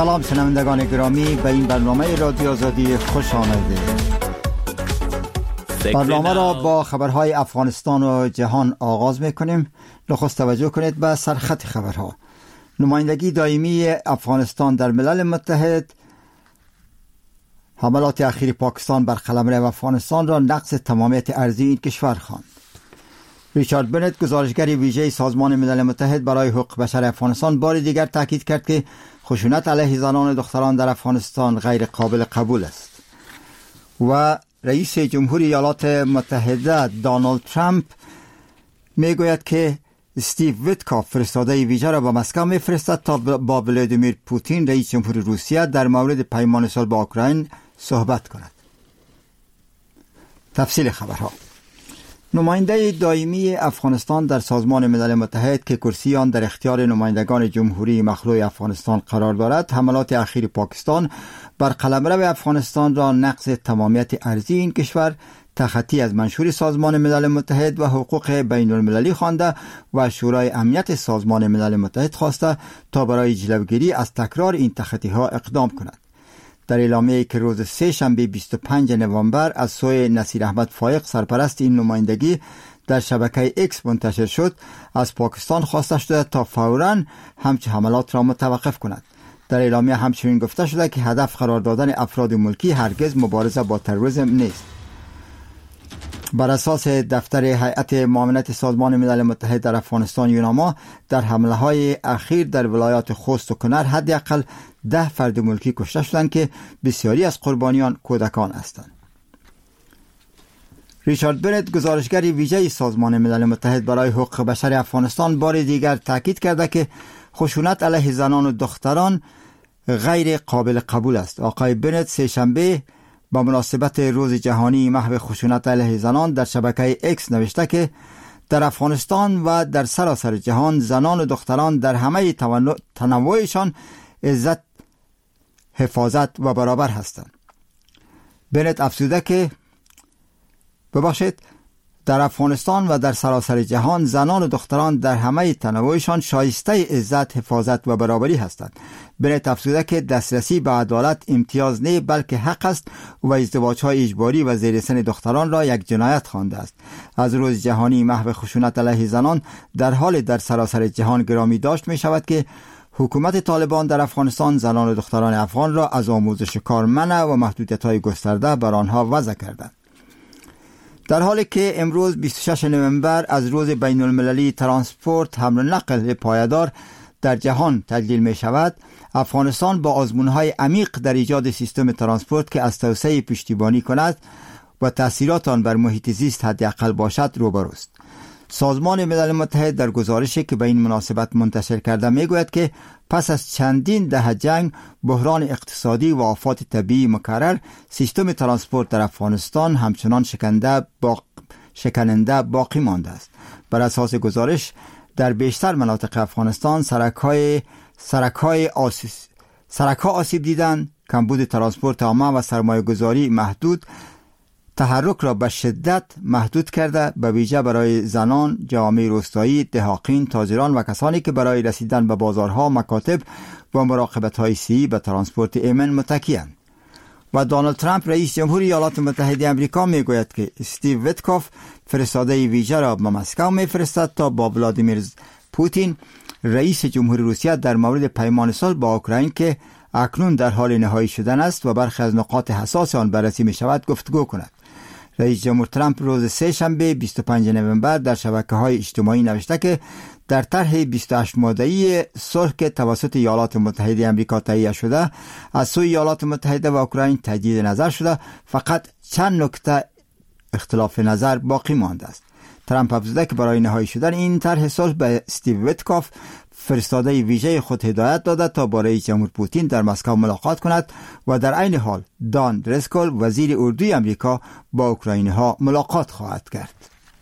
سلام شنوندگان گرامی، به این برنامه رادیو آزادی خوش آمدید. برنامه را با خبرهای افغانستان و جهان آغاز میکنیم. نخست توجه کنید به سرخط خبرها. نمایندگی دائمی افغانستان در ملل متحد حملات اخیر پاکستان بر قلمرو افغانستان را نقض تمامیت ارضی این کشور خواند. ریچارد بنت، گزارشگر ویژه سازمان ملل متحد برای حقوق بشر افغانستان، بار دیگر تاکید کرد که خشونت علیه زنان و دختران در افغانستان غیر قابل قبول است. و رئیس جمهوری ایالات متحده دونالد ترامپ میگوید که استیو ویتکاف فرستاده ویژه را به مسکو میفرستد تا با ولادیمیر پوتین رئیس جمهور روسیه در مورد پیمان صلح با اوکراین صحبت کند. تفصیل خبرها. نماینده دائمی افغانستان در سازمان ملل متحد که کرسی آن در اختیار نمایندگان جمهوری مخلوع افغانستان قرار دارد، حملات اخیر پاکستان بر قلمرو افغانستان را نقض تمامیت ارضی این کشور، تخطی از منشور سازمان ملل متحد و حقوق بین المللی خوانده و شورای امنیت سازمان ملل متحد خواسته تا برای جلوگیری از تکرار این تخطی ها اقدام کند. در اعلامیه‌ای که روز سه شنبه 25 نوامبر از سوی نصیر احمد فایق، سرپرست این نمایندگی، در شبکه ایکس منتشر شد، از پاکستان خواسته شده تا فوراً همچه حملات را متوقف کند. در اعلامیه همچنین گفته شده که هدف قرار دادن افراد ملکی هرگز مبارزه با تروریسم نیست. بر اساس دفتر هیئت معاونت سازمان ملل متحد در افغانستان یوناما، در حمله‌های اخیر در ولایات خوست و کنر حداقل 10 فرد ملکی کشته شدند که بسیاری از قربانیان کودکان هستند. ریچارد بنت، گزارشگر ویژه سازمان ملل متحد برای حقوق بشر افغانستان، بار دیگر تاکید کرده که خشونت علیه زنان و دختران غیر قابل قبول است. آقای بنت سه شنبه با مناسبت روز جهانی محو خشونت علیه زنان در شبکه ایکس نوشته که در افغانستان و در سراسر جهان زنان و دختران در همه تنوعشان عزت، حفاظت و برابر هستند. بنت افزوده که در افغانستان و در سراسر جهان زنان و دختران در همه تنوعشان شایسته عزت، حفاظت و برابری هستند. بنت افزوده که دسترسی به عدالت امتیاز نه بلکه حق است و ازدواج‌های اجباری و زیر سن دختران را یک جنایت خوانده است. از روز جهانی محو خشونت علیه زنان در حال در سراسر جهان گرامی داشت می شود که حکومت طالبان در افغانستان زنان و دختران افغان را از آموزش کار منع و محدودیت‌های گسترده بر آنها وضع کردند. در حالی که امروز 26 نوامبر از روز بین المللی ترانسپورت، حمل و نقل پایدار در جهان تجلیل می شود، افغانستان با آزمون‌های عمیق در ایجاد سیستم ترانسپورت که از توسعه پشتیبانی کند و تأثیرات آن بر محیط زیست حداقل باشد روبروست. سازمان ملل متحد در گزارشی که به این مناسبت منتشر کرده میگوید که پس از چندین دهه جنگ، بحران اقتصادی و آفات طبیعی مکرر، سیستم ترانسپورت در افغانستان همچنان شکننده باقی مانده است. بر اساس گزارش، در بیشتر مناطق افغانستان سرک‌ها آسیب دیدند، کمبود ترانسپورت عامه و سرمایه‌گذاری محدود تحرک را به شدت محدود کرده، به ویژه برای زنان، جوامع روستایی، دهاقین، تاجران و کسانی که برای رسیدن به بازارها، مکاتب و مراقبت‌های صحی به ترانسپورت ایمن متکی‌اند. و دونالد ترامپ، رئیس جمهوری ایالات متحده آمریکا، میگوید که استیو ویتکاف فرستاده ویژه را به مسکو میفرستد تا با ولادیمیر پوتین رئیس جمهوری روسیه در مورد پیمان صلح با اوکراین که اکنون در حال نهایی شدن است و برخی از نقاط حساس آن بررسی می شود گفتگو کند. رئیس جمهور ترامپ روز سه شنبه 25 نوامبر در شبکه‌های اجتماعی نوشته که در طرح 28 ماده‌ای صلح که توسط ایالات متحده آمریکا تهیه شده، از سوی ایالات متحده و اوکراین تجدید نظر شده، فقط چند نکته اختلاف نظر باقی مانده است. ترامپ افزوده که برای نهایی شدن این طرح صلح به استیو ویتکاف، فرستاده ویژه خود، هدایت داده تا با رئیس جمهور پوتین در مسکو ملاقات کند و در عین حال دان درسکل، وزیر اردوی آمریکا، با اوکراینی‌ها ملاقات خواهد کرد.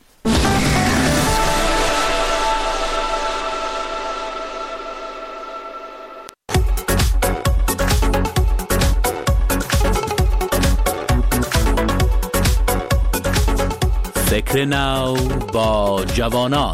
فکر نو با جوانان.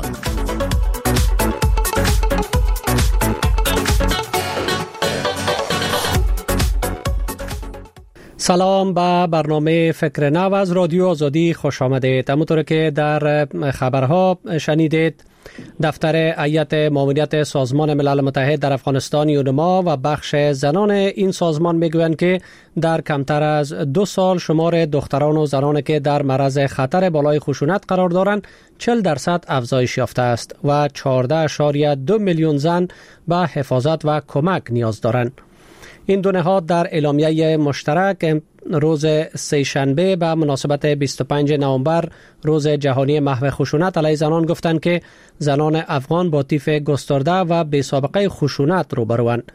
سلام به برنامه فکر نو از رادیو آزادی خوش آمدید. همونطور که در خبرها شنیدید، دفتر هیئت ماموریت سازمان ملل متحد در افغانستان یونما و بخش زنان این سازمان میگویند که در کمتر از 2 سال شمار دختران و زنانی که در معرض خطر بالای خشونت قرار دارند 40% افزایش یافته است و 14.2 میلیون زن به حفاظت و کمک نیاز دارند. این دو نهاد در اعلامیه مشترک روز سه‌شنبه به مناسبت 25 نوامبر روز جهانی محو خشونت علیه زنان گفتند که زنان افغان با طیف گسترده و بی سابقه خشونت روبروند.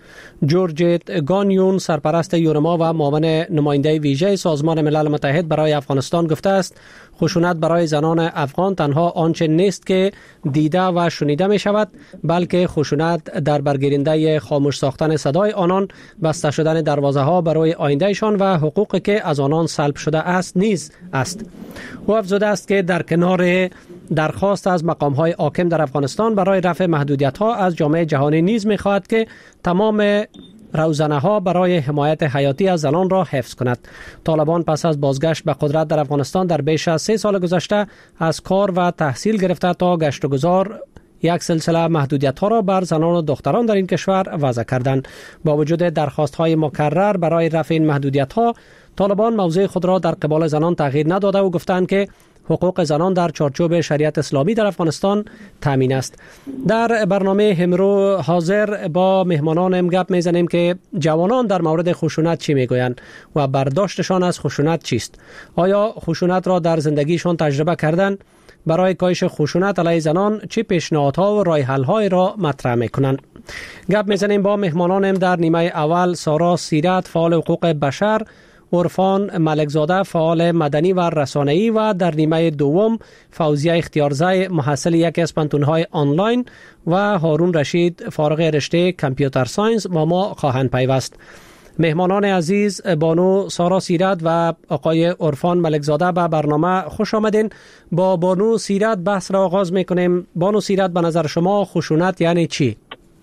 جورجت گانیون، سرپرست یونما و معاون نماینده ویژه سازمان ملل متحد برای افغانستان گفته است خشونت برای زنان افغان تنها آنچه نیست که دیده و شنیده می شود، بلکه خشونت در برگیرنده خاموش ساختن صدای آنان، بسته شدن دروازه ها برای آیندهشان و حقوقی که از آنان سلب شده است نیز است. او افزوده است که در کنار درخواست از مقام های حاکم در افغانستان برای رفع محدودیت ها از جامعه جهانی نیز می خواهد که تمام روزنه ها برای حمایت حیاتی از زنان را حفظ کند. طالبان پس از بازگشت به قدرت در افغانستان در بیش از 3 سال گذشته از کار و تحصیل گرفته تا گشت و گذار یک سلسله محدودیت ها را بر زنان و دختران در این کشور وضع کردند. با وجود درخواست های مکرر برای رفع این محدودیت ها، طالبان موضع خود را در قبال زنان تغییر نداده و گفتند که حقوق زنان در چارچوب شریعت اسلامی در افغانستان تامین است. در برنامه امرو حاضر با مهمانان گپ میزنیم که جوانان در مورد خشونت چی میگویند و برداشتشان از خشونت چیست. آیا خشونت را در زندگیشان تجربه کردند؟ برای کاهش خشونت علیه زنان چه پیشنهادها و راه حل‌های را مطرح میکنند؟ گپ میزنیم با مهمانانم در نیمه اول سارا سیرت، فعال حقوق بشر، عرفان ملکزاده، فعال مدنی و رسانه‌ای، و در نیمه دوم فوزیه اختیارزی، محصل یکی از پانتون‌های آنلاین، و هارون رشید، فارغ رشته کامپیوتر ساینس با ما خواهند پیوست. مهمانان عزیز، بانو سارا سیرت و آقای عرفان ملکزاده به برنامه خوش آمدین. با بانو سیرت بحث را آغاز میکنیم. بانو سیرت، به نظر شما خشونت یعنی چی؟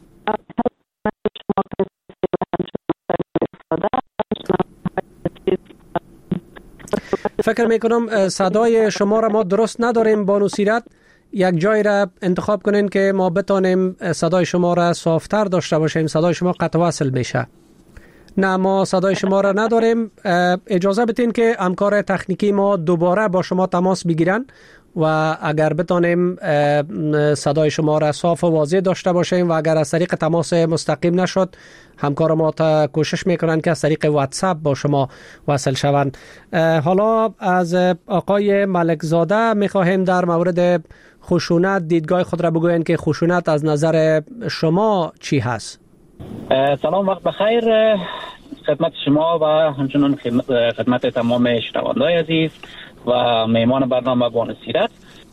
فکر میکنم صدای شما را ما درست نداریم بانو سیرت. یک جای را انتخاب کنین که ما بتانیم صدای شما را صافتر داشته باشیم. صدای شما قطع وصل میشه. نه، ما صدای شما را نداریم. اجازه بدین که همکار تکنیکی ما دوباره با شما تماس بگیرن و اگر بتانیم صدای شما را صاف و واضح داشته باشیم و اگر از طریق تماس مستقیم نشد، همکار ما کوشش میکنن که از طریق واتساپ با شما وصل شوند. حالا از آقای ملکزاده میخواهیم در مورد خشونت دیدگاه خود را بگوین که خشونت از نظر شما چی هست؟ سلام، وقت بخیر خدمت شما و همچنان خدمت تمام شنوندگان عزیز و مهمان برنامه بانو سیرت.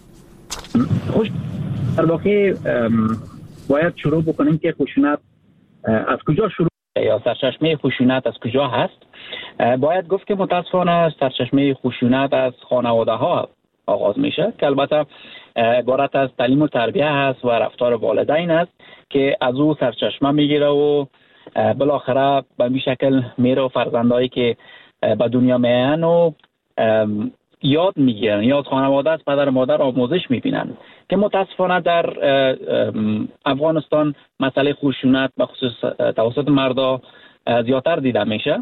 در واقع باید شروع بکنیم که خشونت از کجا شروع یا سرچشمه خشونت از کجا هست. باید گفت که متاسفانه سرچشمه خشونت از خانواده ها آغاز میشه که البته عبارت از تعلیم و تربیه هست و رفتار والدین است که از او سرچشمه میگیره و بالاخره به این شکل میره و فرزندایی که به دنیا میان و یاد میگیرن یا از خانواده از پدر مادر آموزش میبینن که متاسفانه در افغانستان مسئله خشونت به خصوص توسط مردا زیادتر دیده میشه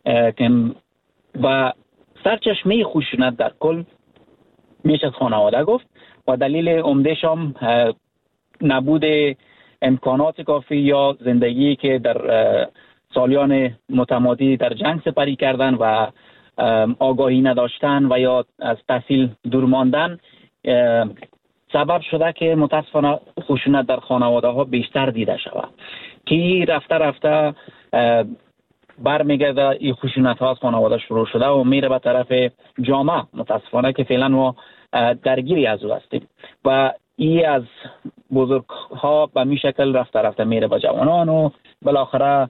و سرچشمه خشونت در کل میشه از خانواده گفت و دلیل عمده‌ش هم نبود امکانات کافی یا زندگی که در سالیان متمادی در جنگ سپری کردن و آگاهی نداشتن و یا از تحصیل دور ماندن سبب شده که متاسفانه خشونت در خانواده ها بیشتر دیده شود که رفته رفته برمیگرده این خشونت ها از خانواده شروع شده و میره به طرف جامعه متاسفانه که فعلا ما درگیری از او هستیم و این از بزرگ ها به می شکل رفته رفته میره به جوانان و بالاخره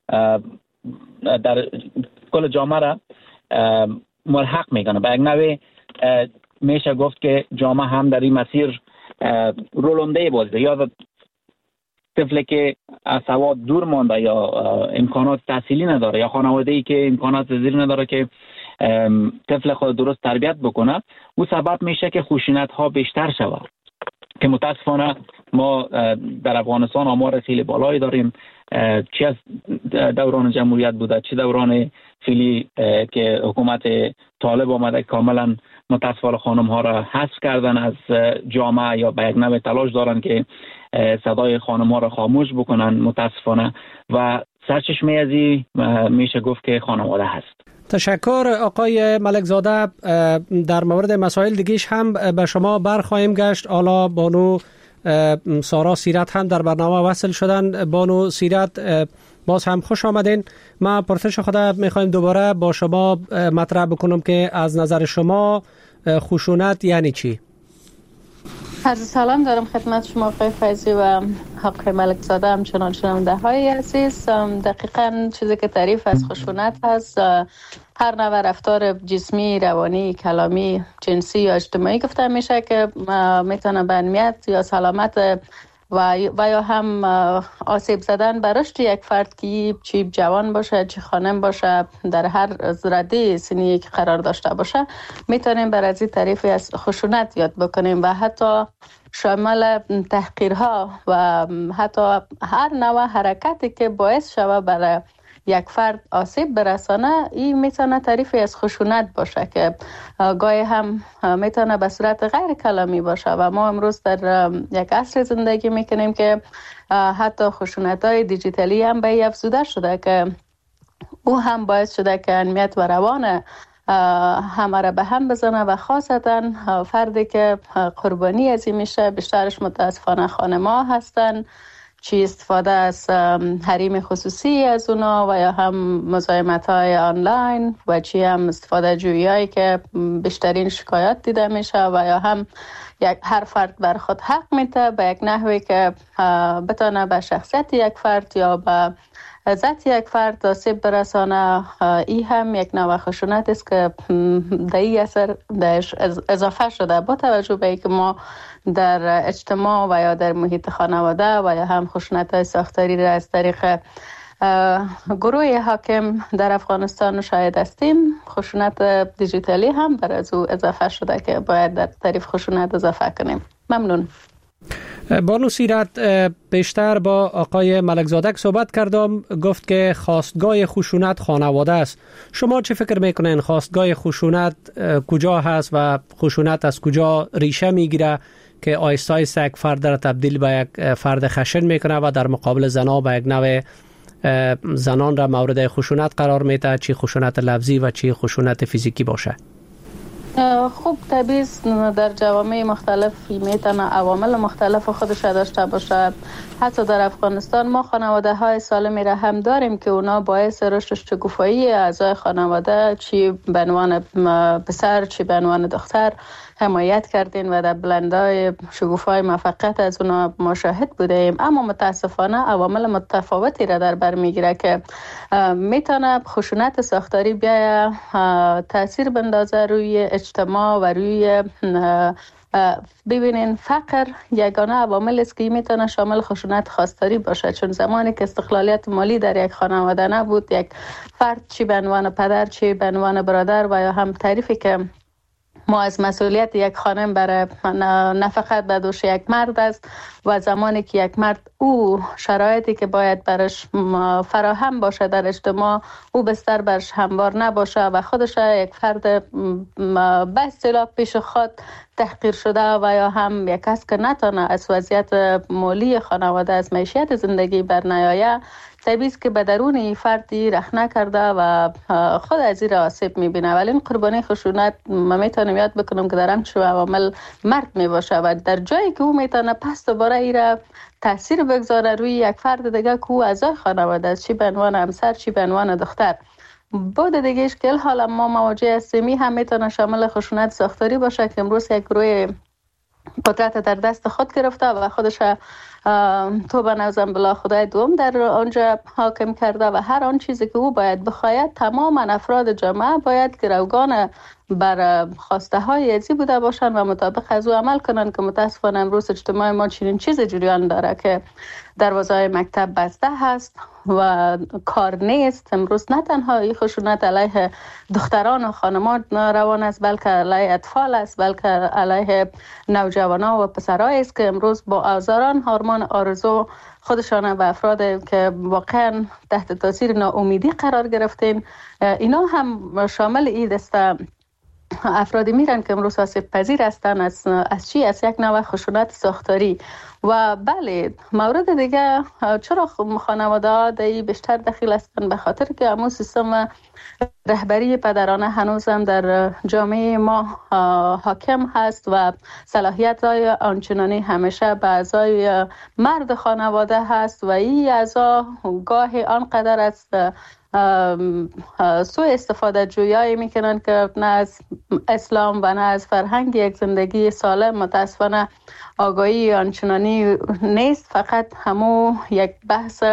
در کل جامعه را ملحق میکنه. به یک نوع میشه گفت که جامعه هم در این مسیر رولنده بازده یا طفلی که از سواد دور مانده یا امکانات تحصیلی نداره یا خانواده‌ای که امکانات زیر نداره که طفل خود درست تربیت بکنه، او سبب میشه که خشونت ها بیشتر شود که متاسفانه ما در افغانستان آمار خیلی بالایی داریم، چه از دوران جمهوریت بوده چه دوران فعلی که حکومت طالب آمده کاملا متاسفانه خانم ها را حذف کردن از جامعه یا به یک نوع تلاش دارن که صدای خانم ها را خاموش بکنن متاسفانه و سرچشمه ازی میشه گفت که خانواده هست. تشکر آقای ملک زاده. در مورد مسائل دیگیش هم به شما برخواهیم گشت. حالا بانو سارا سیرت هم در برنامه وصل شدن. بانو سیرت باز هم خوش آمدین. ما پرسش خود میخوایم دوباره با شما مطرح بکنم که از نظر شما خشونت یعنی چی؟ عرض سلام دارم خدمت شما آقای فیضی و آقای ملک زاده همچنان شنونده های عزیز. دقیقاً چیزی که تعریف از خشونت هست هر نوع رفتار جسمی، روانی، کلامی، جنسی یا اجتماعی گفته میشه که میتونه به امنیت یا سلامت و یا هم آسیب زدن به رشد یک فرد که چه جوان باشه چه خانم باشه در هر رده سنی که قرار داشته باشه میتونیم بر از این تعریفی از خشونت یاد بکنیم و حتی شامل تحقیرها و حتی هر نوع حرکتی که باعث شوه برای یک فرد آسیب برسانه این میتونه تعریفی از خشونت باشه که گاهی هم میتونه به صورت غیر کلامی باشه و ما امروز در یک عصر زندگی میکنیم که حتی خشونت های دیجیتالی هم به افزوده شده که او هم باعث شده که امنیت و روان همه را به هم بزنه و خاصتا فردی که قربانی از این میشه بیشترش متاسفانه خانم‌ها هستن، چی استفاده از حریم خصوصی از اونا و یا هم مزاحمت های آنلاین و چی هم استفاده جویی هایی که بیشترین شکایات دیده میشه و یا هم هر فرد بر خود حق میده به یک نحوی که بتانه به شخصیت یک فرد یا به عزت یک فرد آسیب برسانه. این هم یک نوع خشونت است که در این اثر اضافه شده با توجه به اینکه ما در اجتماع و یا در محیط خانواده و یا هم خشونت ساختاری را از طریق گروه حاکم در افغانستان شاهد هستیم. خشونت دیجیتالی هم بر از او اضافه شده که باید در تعریف خشونت اضافه کنیم. ممنون. بانو سیرت بیشتر با آقای ملک زاده صحبت کردم، گفت که خواستگاه خشونت خانواده است. شما چه فکر میکنین خواستگاه خشونت کجا هست و خشونت از کجا ریشه میگیره که آیسته آیسته یک فرد را تبدیل به یک فرد خشن میکنه و در مقابل زنها به یک نوع زنان را مورد خشونت قرار میده، چی خشونت لفظی و چی خشونت فیزیکی باشه؟ خوب طبیعی در جوامع مختلف میتونه عوامل مختلف خودش داشته باشه. حتی در افغانستان ما خانواده های سالمی را هم داریم که اونا باعث رشد شکوفایی اعضای خانواده چی به عنوان پسر چی به عنوان دختر حمایت کردین و در بلندای شکوفای موفقیت از اونا مشاهد بودیم. اما متاسفانه عوامل متفاوتی را در بر میگیره که میتونه خشونت ساختاری بیاید تاثیر بندازه روی اجتماع و روی ببینین فقر یگانه عوامل است که میتونه شامل خشونت خواستاری باشه، چون زمانی که استقلالیت مالی در یک خانواده نبود یک فرد چی به عنوان پدر چی به عنوان برادر و یا هم تعریفی که ما از مسئولیت یک خانم برای نفقت به دوش یک مرد است و زمانی که یک مرد او شرایطی که باید برش فراهم باشه در اجتماع او بستر برش هموار نباشه و خودش یک فرد به اصطلاح پیش خود تحقیر شده و یا هم یک کس که نتونه از وضعیت مالی خانواده از معیشت زندگی بر نیایه طبیعی است که به درون فردی رخ نکرده و خود از این آسیب میبینه. ولی این قربانی خشونت من میتونم یاد بکنم که در همچون عوامل مرد میباشه و در جایی که او میتونه پس دوباره ای را تاثیر بگذاره روی یک فرد دیگه که او اعضای خانواده است، چی به عنوان همسر چی به عنوان دختر. بود دیگه اشکال حالا ما مواجه هستیم هم میتونه شامل خشونت ساختاری باشه که امروز یک گروه قدرت در دست خود گرفته و خودش تو به نوزن بلا خدای دوم در آنجا حاکم کرده و هر آن چیزی که او باید بخواید تمام افراد جامعه باید گروگان بر خواسته های ازی بوده باشند و مطابق از او عمل کنند که متاسفانه امروز اجتماع ما چنین چیز جریان داره که دروازه های مکتب بسته هست و کار نیست. امروز نه تنها این خشونت علیه دختران و خانمان روان است بلکه علیه اطفال است، بلکه علیه نوجوانان و پسرایی است که امروز با آزاران هورمون آرزو خودشان و افراد که واقعا تحت تاثیر ناامیدی قرار گرفتین اینا هم شامل این دسته افرادی میرن که امروز آسیب پذیر هستن از چی؟ از یک نوع خشونت ساختاری. و بله مورد دیگه چرا خانواده ها بیشتر دخیل هستن؟ به خاطر که همون سیستم رهبری پدرانه هنوز هم در جامعه ما حاکم هست و صلاحیت های آنچنانی همیشه به اعضای مرد خانواده هست و این اعضا گاهی آنقدر است سوء استفاده جویایی میکنن که نه از اسلام و نه از فرهنگ یک زندگی سالم متاسفانه آگاهی آنچنانی نیست، فقط همو یک بحث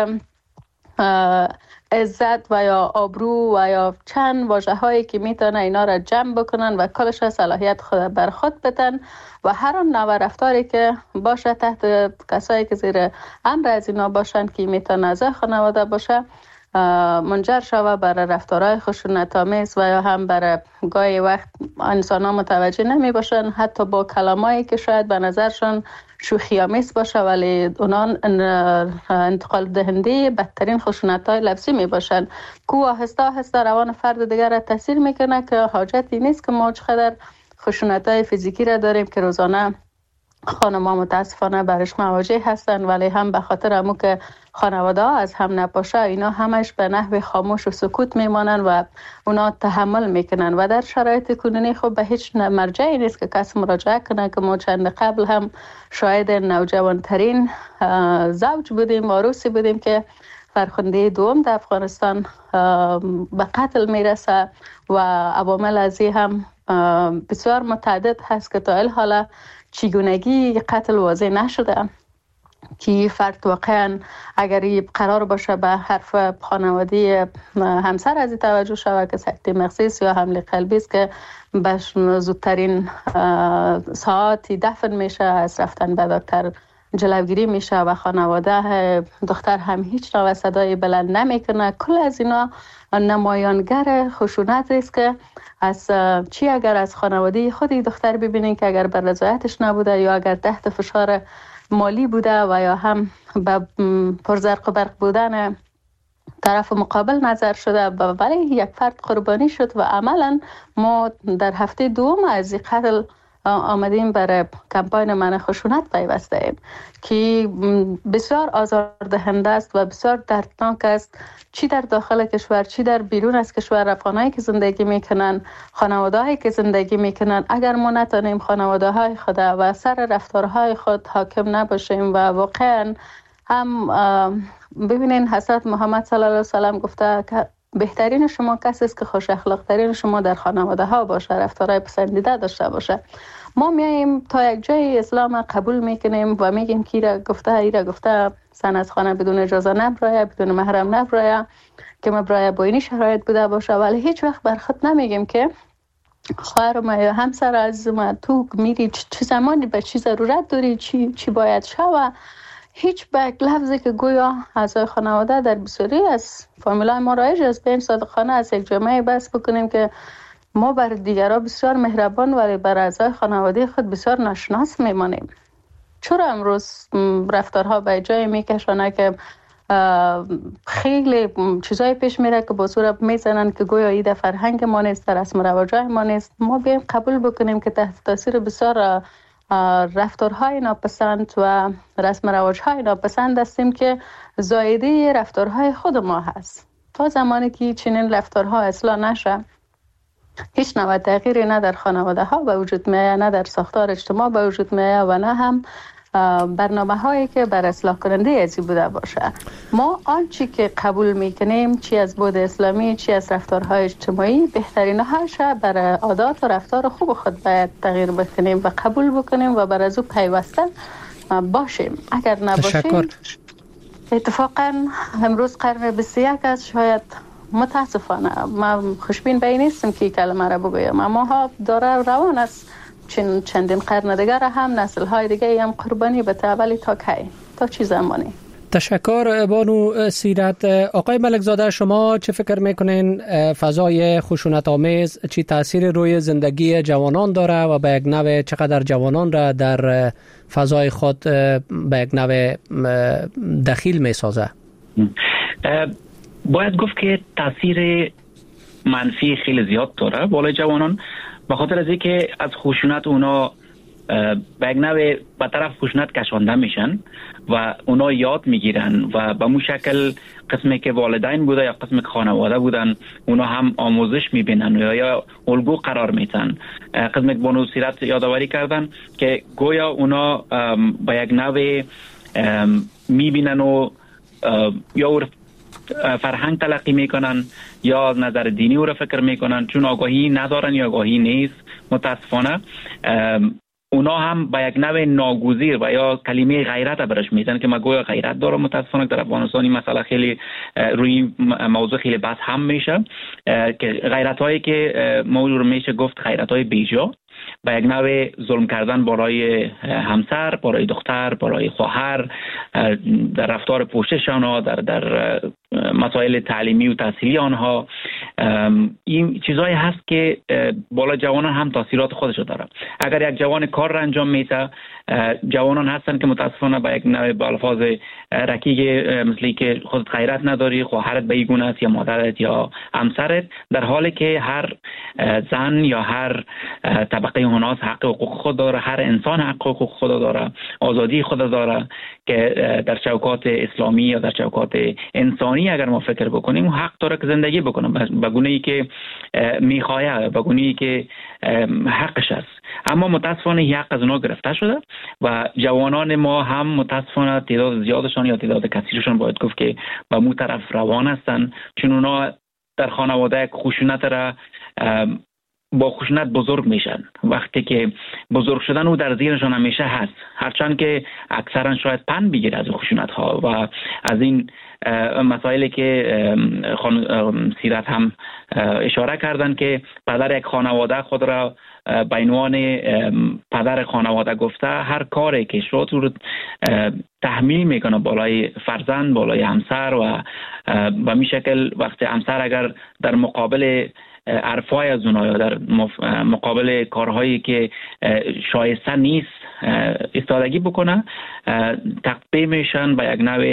عزت و یا آبرو و یا چند واژه هایی که میتونه اینا را جمع بکنن و کلش صلاحیت خود بر خود بدن و هر آن نوع رفتاری که باشه تحت کسایی که زیر امر از اینا باشن که میتونه اعضای خانواده باشه منجر شوه برای رفتارهای خشونت‌آمیز و یا هم برای گاهی وقت انسان ها متوجه نمی باشن حتی با کلامایی که شاید به نظرشان شوخی‌آمیز باشه ولی اونان انتقال دهنده بدترین خشونت‌های لفظی می باشن که آهسته آهسته روان فرد دیگر را تاثیر میکنه که حاجتی نیست که ما چقدر خشونت‌های فیزیکی را داریم که روزانه خانم‌ها متاسفانه برش مواجه هستن ولی هم به خاطر همون که خانواده ها از هم نپاشه اینا همش به نحو خاموش و سکوت میمانن و اونا تحمل میکنن و در شرایط کنونی خب به هیچ مرجعی نیست که کس مراجعه کنه که ما چند قبل هم شاید نوجوانترین زوج بودیم عروسی بودیم که فرخنده دوم در افغانستان به قتل میرسه و عوامل از این هم بسیار متعدد هست که تا الحالا چگونگی قتل واضح نشده که فرد واقعا اگر قرار باشه به حرف خانوادی همسر از توجه شود که سکته مغزی یا حمله قلبی است که به زودترین ساعتی دفن میشه از رفتن به دکتر جلوگیری میشه و خانواده دختر هم هیچ نوع صدای بلند نمیکنه. کل از اینا نمایانگر خشونت است که از چی اگر از خانواده خودی دختر ببینین که اگر بر رضایتش نبوده یا اگر تحت فشار مالی بوده و یا هم به پرزرق و برق بودن طرف مقابل نظر شده ولی یک فرد قربانی شد و عملا ما در هفته دوم از این قتل آمدیم برای کمپاین منع خشونت پیوسته ایم که بسیار آزاردهنده است و بسیار دردناک است چی در داخل کشور چی در بیرون از کشور رفقانایی که زندگی میکنن خانواده هایی که زندگی میکنن اگر ما نتانیم خانواده های خود و سر رفتارهای خود حاکم نباشیم و واقعا هم ببینین حضرت محمد صلی الله علیه و سلم گفته که بهترین شما کسی است که خوش اخلاق ترین شما در خانواده ها باشه رفتارهای پسندیده داشته باشه. ما میاییم تا یک جای اسلام قبول میکنیم و میگیم که ایره گفته سن از خانه بدون اجازه نبرایه بدون محرم نبرایه که مبرایه با اینی شرایط بوده باشه ولی هیچ وقت بر خود نمیگیم که خواهرم یا همسر عزیزم تو میری چه زمانی به چی ضرورت داری چی باید شوه هیچ به یک لفظی که گویا اعضای خانواده در بسیاری از فامیلای ما رایج است به این صادقانه از یک جامعه بس بکنیم که ما بر دیگران بسیار مهربان ولی بر اعضای خانواده خود بسیار ناشناس میمانیم. چرا امروز رفتارها به جای میکشانه که خیلی چیزای پیش میره که با صورت میزنن که گویا ایده فرهنگ ما نیست در رسم و رواجای ما نیست. ما بیایم قبول بکنیم که تحت تاثیر بسیار رفتارهای ناپسند و رسم و رواجهای ناپسند هستیم که زایده رفتارهای خود ما هست. تا زمانی که چنین رفتارها اصلاح نشه هیچ نوع تغییری نه در خانواده ها به وجود میاد نه در ساختار اجتماع به وجود میاد و نه هم برنامه هایی که بر اصلاح کننده ازی بوده باشه. ما آنچه که قبول میکنیم، چی از بود اسلامی چی از رفتارهای اجتماعی، بهترین هاش بر عادات و رفتار خوب خود باید تغییر بکنیم و قبول بکنیم و بر از او پیوسته باشیم. اگر نباشیم اتفاقا امروز قرن 21 است، شاید متاسفانه من خوشبین به این نیستم که کلمه را بگویم، اما ها داره روان است چندین قرن دیگر هم نسل های دیگه هم قربانی به تحولی تا کی، تا چی زمانی. تشکر بانو سیرت. آقای ملک زاده، شما چه فکر میکنین فضای خشونت آمیز چی تاثیر روی زندگی جوانان داره و به یک نوع چقدر جوانان را در فضای خود به یک نوع دخیل میسازه؟ باید گفت که تاثیر منفی خیلی زیاد داره بالای جوانان، به خاطر از اینکه از خشونت اونا به یک نوع به طرف خشونت کشانده میشن و اونا یاد میگیرن و به مو شکل قسمی که والدین بوده یا قسمی که خانواده بودن اونا هم آموزش میبینن یا الگو قرار میتن. قسمی که بانو سیرت یادآوری کردن که گویا اونا به یک نوع میبینن و یا فرهنگ تلقی میکنن یا نظر دینی او را فکر میکنن، چون آگاهی ندارن یا آگاهی نیست. متاسفانه اونا هم به یک نوع ناگزیر و یا کلمه غیرت برش میزنن که ما گویا غیرت داره. متاسفانه در افغانستان این مسئله خیلی روی موضوع خیلی بحث هم میشه که غیرت هایی که موضوع میشه گفت غیرت های بیجا، به یک نوع ظلم کردن برای همسر، برای دختر، برای خواهر، در رفتار پوشش آنها، در مسائل تعلیمی و تحصیلی آنها. این چیزایی هست که بالا جوانان هم تاثیرات خودشو داره. اگر یک جوان کار را انجام میده، جوانان هستن که متاسفانه به یک نوع با الفاظ رکیک مثلی که خودت غیرت نداری، خواهرت بیگونه است یا مادرت یا همسرت، در حالی که هر زن یا هر طبقه هناس حق حقوق خود داره، هر انسان حق حقوق خود داره، آزادی خود داره که در چوکات اسلامی یا در چوکات انسانی اگر ما فکر بکنیم و حق داره که زندگی بکنه به گونه‌ای که میخواه، به گونه‌ای که حقش است. اما متاسفانه حق از اونا گرفته شده و جوانان ما هم متاسفانه تعداد زیادشان یا تعداد کثیرشان باید گفت که به مو طرف روان هستن، چون اونا در خانواده خشونت را با خشونت بزرگ میشن. وقتی که بزرگ شدن او در ذهنشان همیشه هست، هرچند که اکثرا شاید پند بگیره از خشونت ها و از این مسائلی که سیرت هم اشاره کردن که پدر یک خانواده خود را به عنوان پدر خانواده گفته، هر کاری که شد رو تحمیل میکنه بالای فرزند، بالای همسر و به می شکل وقتی همسر اگر در مقابل عرفای از اونها یا در مقابل کارهایی که شایسته نیست ایستادگی بکنه، تقبیه میشن، به یک نوع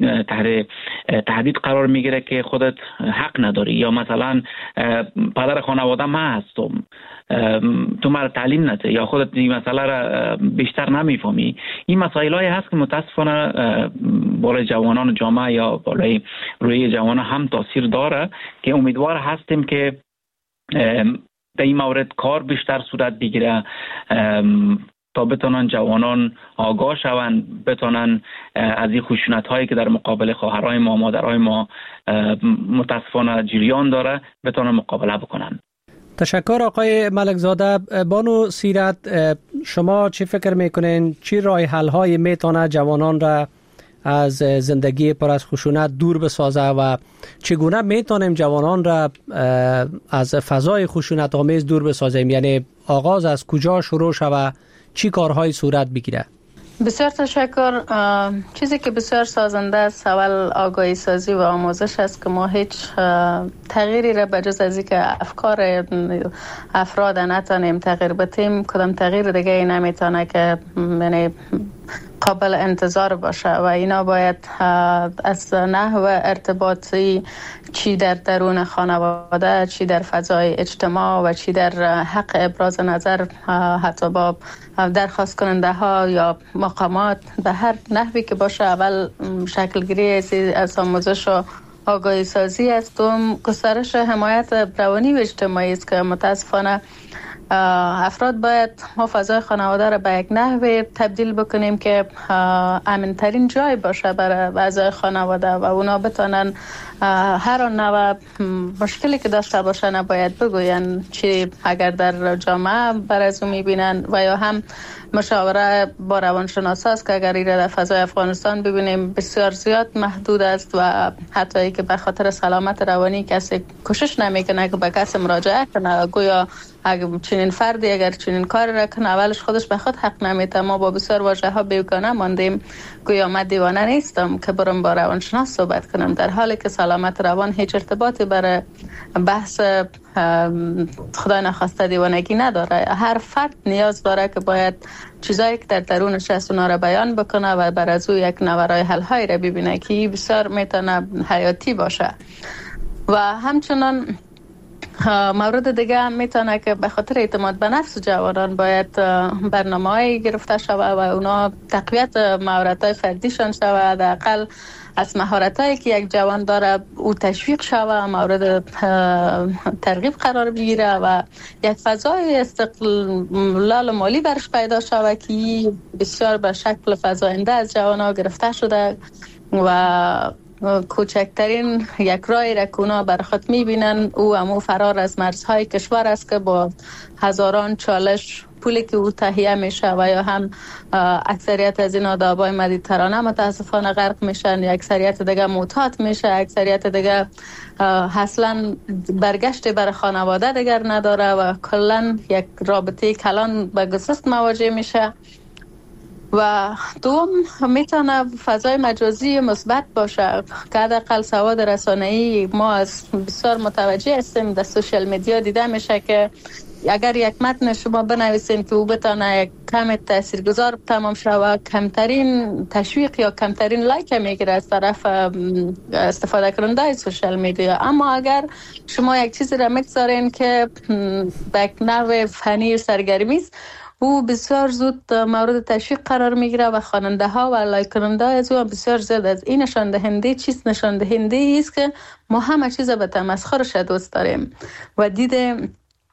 تهدید قرار میگیره که خودت حق نداری، یا مثلا پدر خانواده من هستم تو مرا تعلیم نده، یا خودت این مسئله را بیشتر نمیفهمی. این مسائل هایی هست که متاسفانه بالای جوانان جامعه یا بالای روی جوانان هم تاثیر داره که امیدوار هستیم که در این مورد کار بیشتر صورت بگیره تا بتونن جوانان آگاه شوند، بتونن از این خشونت هایی که در مقابل خواهرای ما، مادرای ما متاسفانه جریان داره بتونن مقابله بکنن. تشکر آقای ملک زاده. بانو سیرت، شما چی فکر میکنین چی راه حل های میتونه جوانان را از زندگی پر از خشونت دور بسازه و چگونه میتونیم جوانان را از فضای خشونت آمیز دور بسازیم؟ یعنی آغاز از کجا شروع شود، چی کارهای صورت بگیره؟ بسیار تشکر. چیزی که بسیار سازنده است اول آگاهی سازی و آموزش است که ما هیچ تغییری را بجز از اینکه افکار افراد نتونیم تغییر بدیم، کدام تغییر دیگه ای نمیتونه که یعنی قابل انتظار باشه و اینا باید از نحو ارتباطی چی در درون خانواده، چی در فضای اجتماع و چی در حق ابراز نظر حتی با درخواست کننده ها یا مقامات به هر نحوی که باشه اول شکل گیری از آموزش و آگاهی سازی است و گسترش حمایت روانی و اجتماعی است که متاسفانه افراد باید ما فضای خانواده را به یک نحوی تبدیل بکنیم که امن ترین جای باشه برای اعضای خانواده و اونا بتونن هر نوع مشکلی که داشته باشن نباید بگوین، چی اگر در جامعه برازو میبینن و یا هم مشاوره با روانشناس است که اگر ایره در فضای افغانستان ببینیم بسیار زیاد محدود است و حتی ای که به خاطر سلامت روانی کسی کوشش نمیکنه که به کسی مراجعه کنه، گویا اگر چنین فردی اگر چنین کاری را کنه اولش خودش به خود حق نمیده. ما با بسیار واژه ها بیگانه ماندیم، گویا من دیوانه نیستم که برم با روانشناس صحبت کنم، در حالی که سلامت روان هیچ ارتباطی برای بحث خدای نخواسته دیوانگی نداره. هر فرد نیاز داره که باید چیزایی که در درونش هست اونا را بیان بکنه و بر از او یک نوع راه حل های را ببینه که بسیار میتونه حیاتی باشه. و همچنان مورد دیگه هم میتونه که به خاطر اعتماد به نفس جوانان باید برنامه‌ای گرفته شود و اونا تقویت مهارت‌های فردیشان شود، حداقل از مهارتایی که یک جوان داره او تشویق شود، مورد ترغیب قرار بگیره و یک فضای استقلال مالی برش پیدا شود که بسیار به شکل فزاینده از جوانان گرفته شده و کوچکترین یک رای را کونا بر خود میبینن او امو فرار از مرزهای کشور است که با هزاران چالش پولی که او تهیه میشه و یا هم اکثریت از این آبای مدیترانه متاسفانه غرق میشن، اکثریت دیگه معتاد میشه، اکثریت دیگه اصلا برگشت بر خانواده دیگر نداره و کلا یک رابطه کلان به گسست مواجه میشه. و دوم میتونه فضای مجازی مثبت باشه که حداقل سواد رسانه‌ای ما از بسیار متوجه هستیم در سوشال میدیا دیده میشه که اگر یک متن شما بنویسین که او بتونه یک کم تاثیرگذار تمام شود، کمترین تشویق یا کمترین لایک میگیره از طرف استفاده کننده سوشال میدیا. اما اگر شما یک چیزی را میگذارین که به یک نوع فنی سرگرمی است، او بسیار زود مورد تشویق قرار میگیره و خواننده ها و لایک کننده از او بسیار زیاد از این نشان دهنده چیز نشان دهنده است که ما همه چیز به تمسخرش دوست داریم و دیده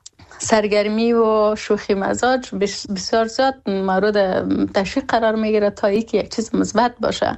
سرگرمی و شوخی مزاج بسیار زیاد مورد تشویق قرار میگیره تا اینکه یک چیز مثبت باشه.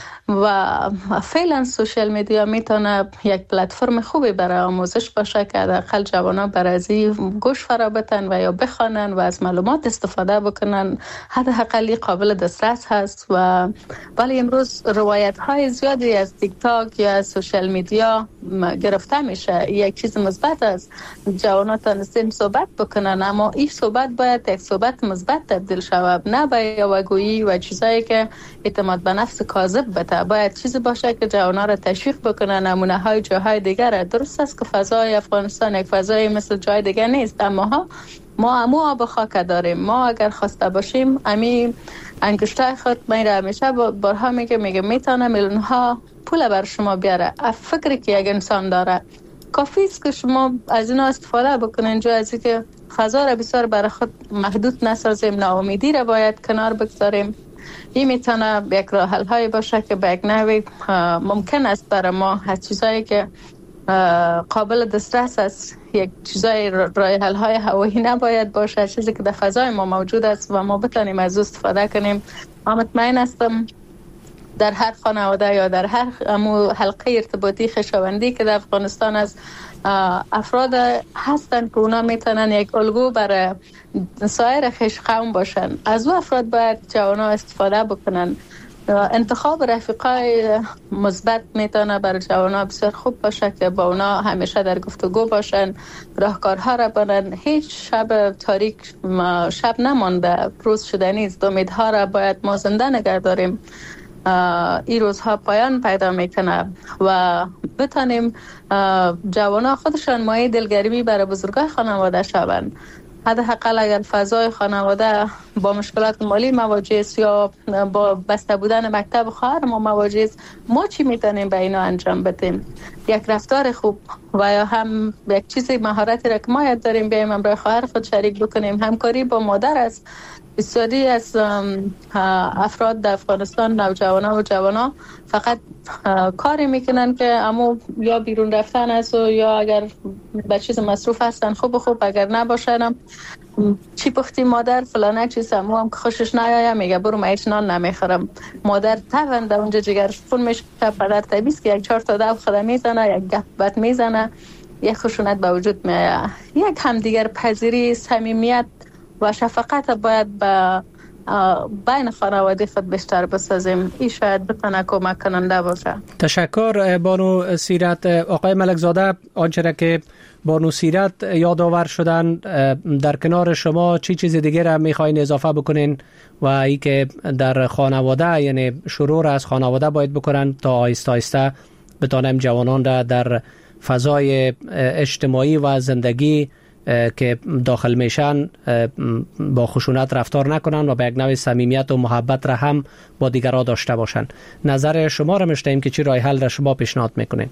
و فعلا سوشال میدیا میتونه یک پلتفرم خوبی برای آموزش باشه که حداقل جوانان برای گوش فرا بتن و یا بخوانن و از معلومات استفاده بکنن، حداقل قابل دسترس هست. و ولی امروز روایت های زیادی از تیک تاک یا از سوشال میدیا گرفته میشه، یک چیز مثبت است، جوانان تونستیم صحبت بکنن، اما این صحبت باید یک صحبت مثبت تبدیل شود، نه به یاوه‌گویی و چیزایی که اعتماد به نفس کاذب بده. باید چیزی باشه که جوانان را تشویق بکنه، نمونه های جاهای دیگر. درست است که فضای افغانستان یک فضای مثل جای دیگر نیست، اما ما آب خاک داریم. ما اگر خواسته باشیم امی انگشتای خود من را همیشه بارها میگه میتونه میلیون ها پول بر شما بیاره. فکری که یک انسان داره کافی است که شما از اینا استفاده بکنین، جای از که فضا را بسیار برای خود محدود نسازیم، ناامیدی را باید کنار بگذاریم. این میتونه یک راه حل های باشه که به یک نحوی ممکن است برای ما از چیزایی که قابل دسترس است، یک چیزای راه حل های هوایی نباید باشه، چیزی که در فضای ما موجود است و ما بتونیم از استفاده کنیم. من مطمئن هستم در هر خانواده یا در هر حلقه ارتباطی خویشاوندی که در افغانستان است، افراد هستند که اونا میتونن یک الگو برای سایر خویش قوم باشن. از او افراد باید جوانا استفاده بکنن. انتخاب رفیقای مثبت میتونه برای جوانا بسیار خوب باشه که با اونا همیشه در گفتگو باشن، راهکارها را برن. هیچ شب تاریک شب نمانده، روز شده نیست. امیدها را باید ما زنده نگه داریم. این روزها پایان پیدا میکنه و بتانیم جوانا خودشان مایه دلگرمی برای بزرگای خانواده شوند. حداقل اگر فضای خانواده با مشکلات مالی مواجه است یا با بسته بودن مکتب خواهر ما مواجه است، ما چی میتونیم به اینا انجام بدیم؟ یک رفتار خوب و یا هم یک چیزی مهارتی را که ما یاد داریم بیایم امرای خواهر خود شریک بکنیم. همکاری با مادر است بسیاری از افراد در افغانستان، نوجوانا و جوانا فقط کاری میکنن که اما یا بیرون رفتن است و یا اگر به چیز مصروف هستن خوب اگر نباشن چی پختی مادر فلانه چیز هم که خوشش نیاید میگه برو من هیچ نان نمیخورم. مادر طبعا در اونجا جگر خون میشه، پدر طبیعیست که یک 4 تا دو خدا میزنه، یک گپ میزنه، یک خشونت به وجود میاد. یک همدیگر پذیری، صمیمیت و شفقت باید به بین خانواده خود بیشتر بسازیم. این شاید بتونه کمک کننده باشه. تشکر بانو سیرت. آقای ملکزاده، آنچه که بانو سیرت یادآور شدن، در کنار شما چی چیز دیگه را میخواین اضافه بکنین و ای که در خانواده، یعنی شروع از خانواده باید بکنن تا آهسته آهسته بتانیم جوانان را در فضای اجتماعی و زندگی که داخل میشن با خشونت رفتار نکنن و به یک نوع صمیمیت و محبت را هم با دیگرها داشته باشن. نظر شما را میشنویم که چی راه حل را شما پیشنهاد میکنین؟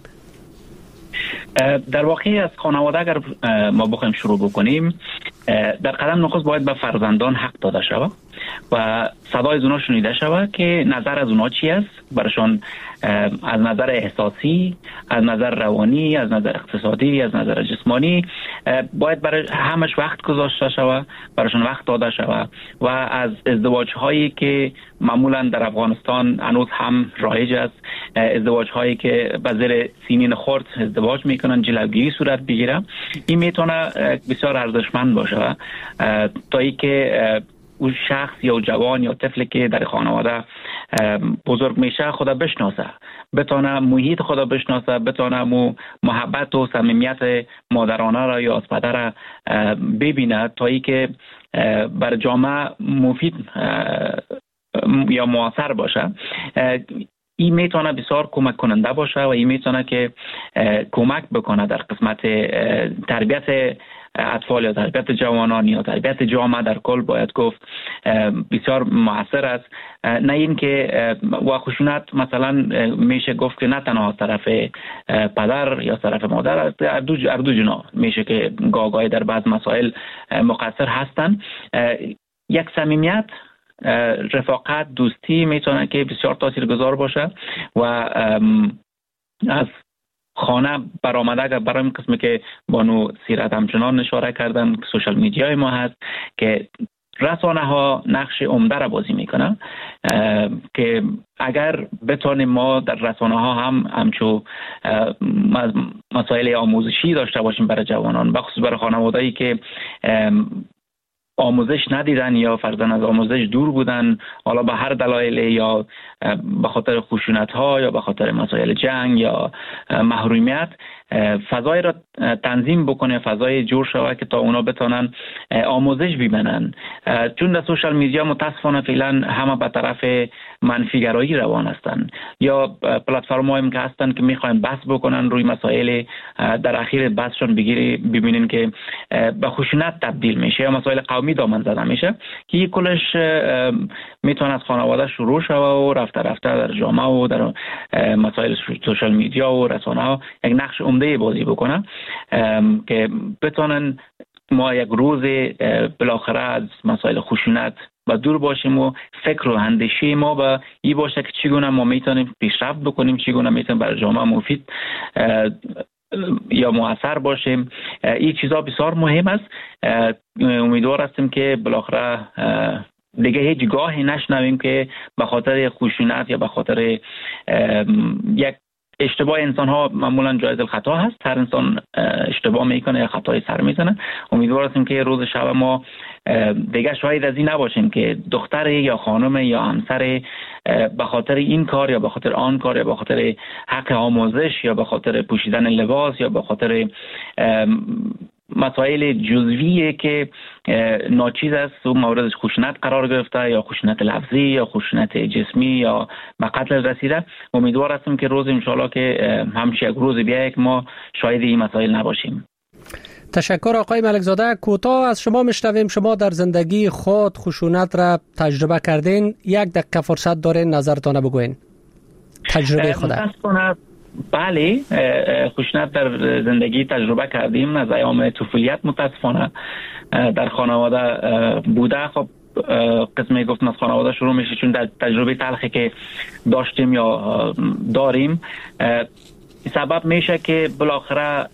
در واقع از خانواده اگر ما بخوایم شروع بکنیم، در قدم نخست باید به فرزندان حق داده شود و صدای از اونا شنیده شود که نظر از اونا چی است، برشان از نظر احساسی، از نظر روانی، از نظر اقتصادی، از نظر جسمانی باید برای همش وقت گذاشته شود، برشان وقت داده شود و از ازدواج هایی که معمولا در افغانستان هنوز هم رایج است، ازدواج هایی که به زیر سنین خرد ازدواج میکنن، جلوگیری صورت بگیره، این میتونه بسیار ارزشمند باشه تا ای که اون شخص یا جوان یا طفلی که در خانواده بزرگ میشه خدا بشناسه، بتونه محیط خدا بشناسه، بتونه محبت و صمیمیت مادرانه را یا از پدر را ببینه تا ای که بر جامعه مفید یا مؤثر باشه. این میتونه بسیار کمک کننده باشه و این میتونه که کمک بکنه در قسمت تربیت اطفال یا تربیت جوانان یا تربیت جامعه در کل. باید گفت بسیار موثر است. نه این که و خشونت مثلا میشه گفت که نه تنها از طرف پدر یا طرف مادر، هر دو جنا میشه که گاهی در بعض مسائل مقصر هستن. یک صمیمیت، رفاقت، دوستی میتونه که بسیار تاثیرگذار باشه و از خانه برآمده برای این قسمی که بانو سیرت همچنان اشاره کردن سوشال میدیای ما هست که رسانه ها نقش عمده را بازی میکنه که اگر بتونیم ما در رسانه ها هم همچو مسائل آموزشی داشته باشیم برای جوانان، بخصوص برای خانواده‌ای که آموزش ندیدن یا فرزند از آموزش دور بودن، حالا به هر دلایل، یا به خاطر خشونت ها یا به خاطر مسائل جنگ یا محرومیت، فضای را تنظیم بکنه، فضای جور شود که تا اونا بتونن آموزش ببینن. چون در سوشال میدیا متاسفانه فعلا همه به طرف منفیگرایی روان هستن یا پلتفرم‌هایی که هستن که میخواین بحث بکنن روی مسائل، در اخیر بحثشون ببینین که به خشونت تبدیل میشه یا مسائل قومی دامن زده میشه که این کلش میتونه از خانواده شروع شود و رفته در جامعه و در مسائل سوشال میدیا و رسانه ها یک نقش عمده بازی بکنه که بتونن ما یک روز بالاخره از مسائل خشونت و دور باشیم و فکر و اندیشه ما به این باشه که چگونه ما میتونیم پیشرفت بکنیم، چگونه میتونیم برای جامعه مفید یا مؤثر باشیم. این چیزا بسیار مهم است. امیدوار هستیم که بالاخره دیگه هیچ گاهی نشنویم که به خاطر خشونت یا به خاطر یک اشتباه، انسان ها معمولا جایز الخطا هست، هر انسان اشتباه میکنه یا خطای سر میزنه. امیدوار هستیم که روز شب ما دیگه شاید از این نباشیم که دختر یا خانم یا همسر به خاطر این کار یا به خاطر آن کار یا به خاطر حق آموزش یا به خاطر پوشیدن لباس یا به خاطر مسائل جزویه که ناچیز است و مورد خشونت قرار گرفته یا خشونت لفظی یا خشونت جسمی یا به قتل رسیده. امیدوار هستم که روز انشالله که همچه یک روز بیایه که ما شاید این مسائل نباشیم. تشکر آقای ملکزاده. کوتاه از شما میشنویم، شما در زندگی خود خشونت را تجربه کردین، یک دقیقه فرصت دارین نظرتان بگوین. تجربه خود. بله، خشونت در زندگی تجربه کردیم از ایام طفولیت. متاسفانه در خانواده بوده. خب قسمه گفتم از خانواده شروع میشه، چون در تجربه تلخی که داشتیم یا داریم سبب میشه که بالاخره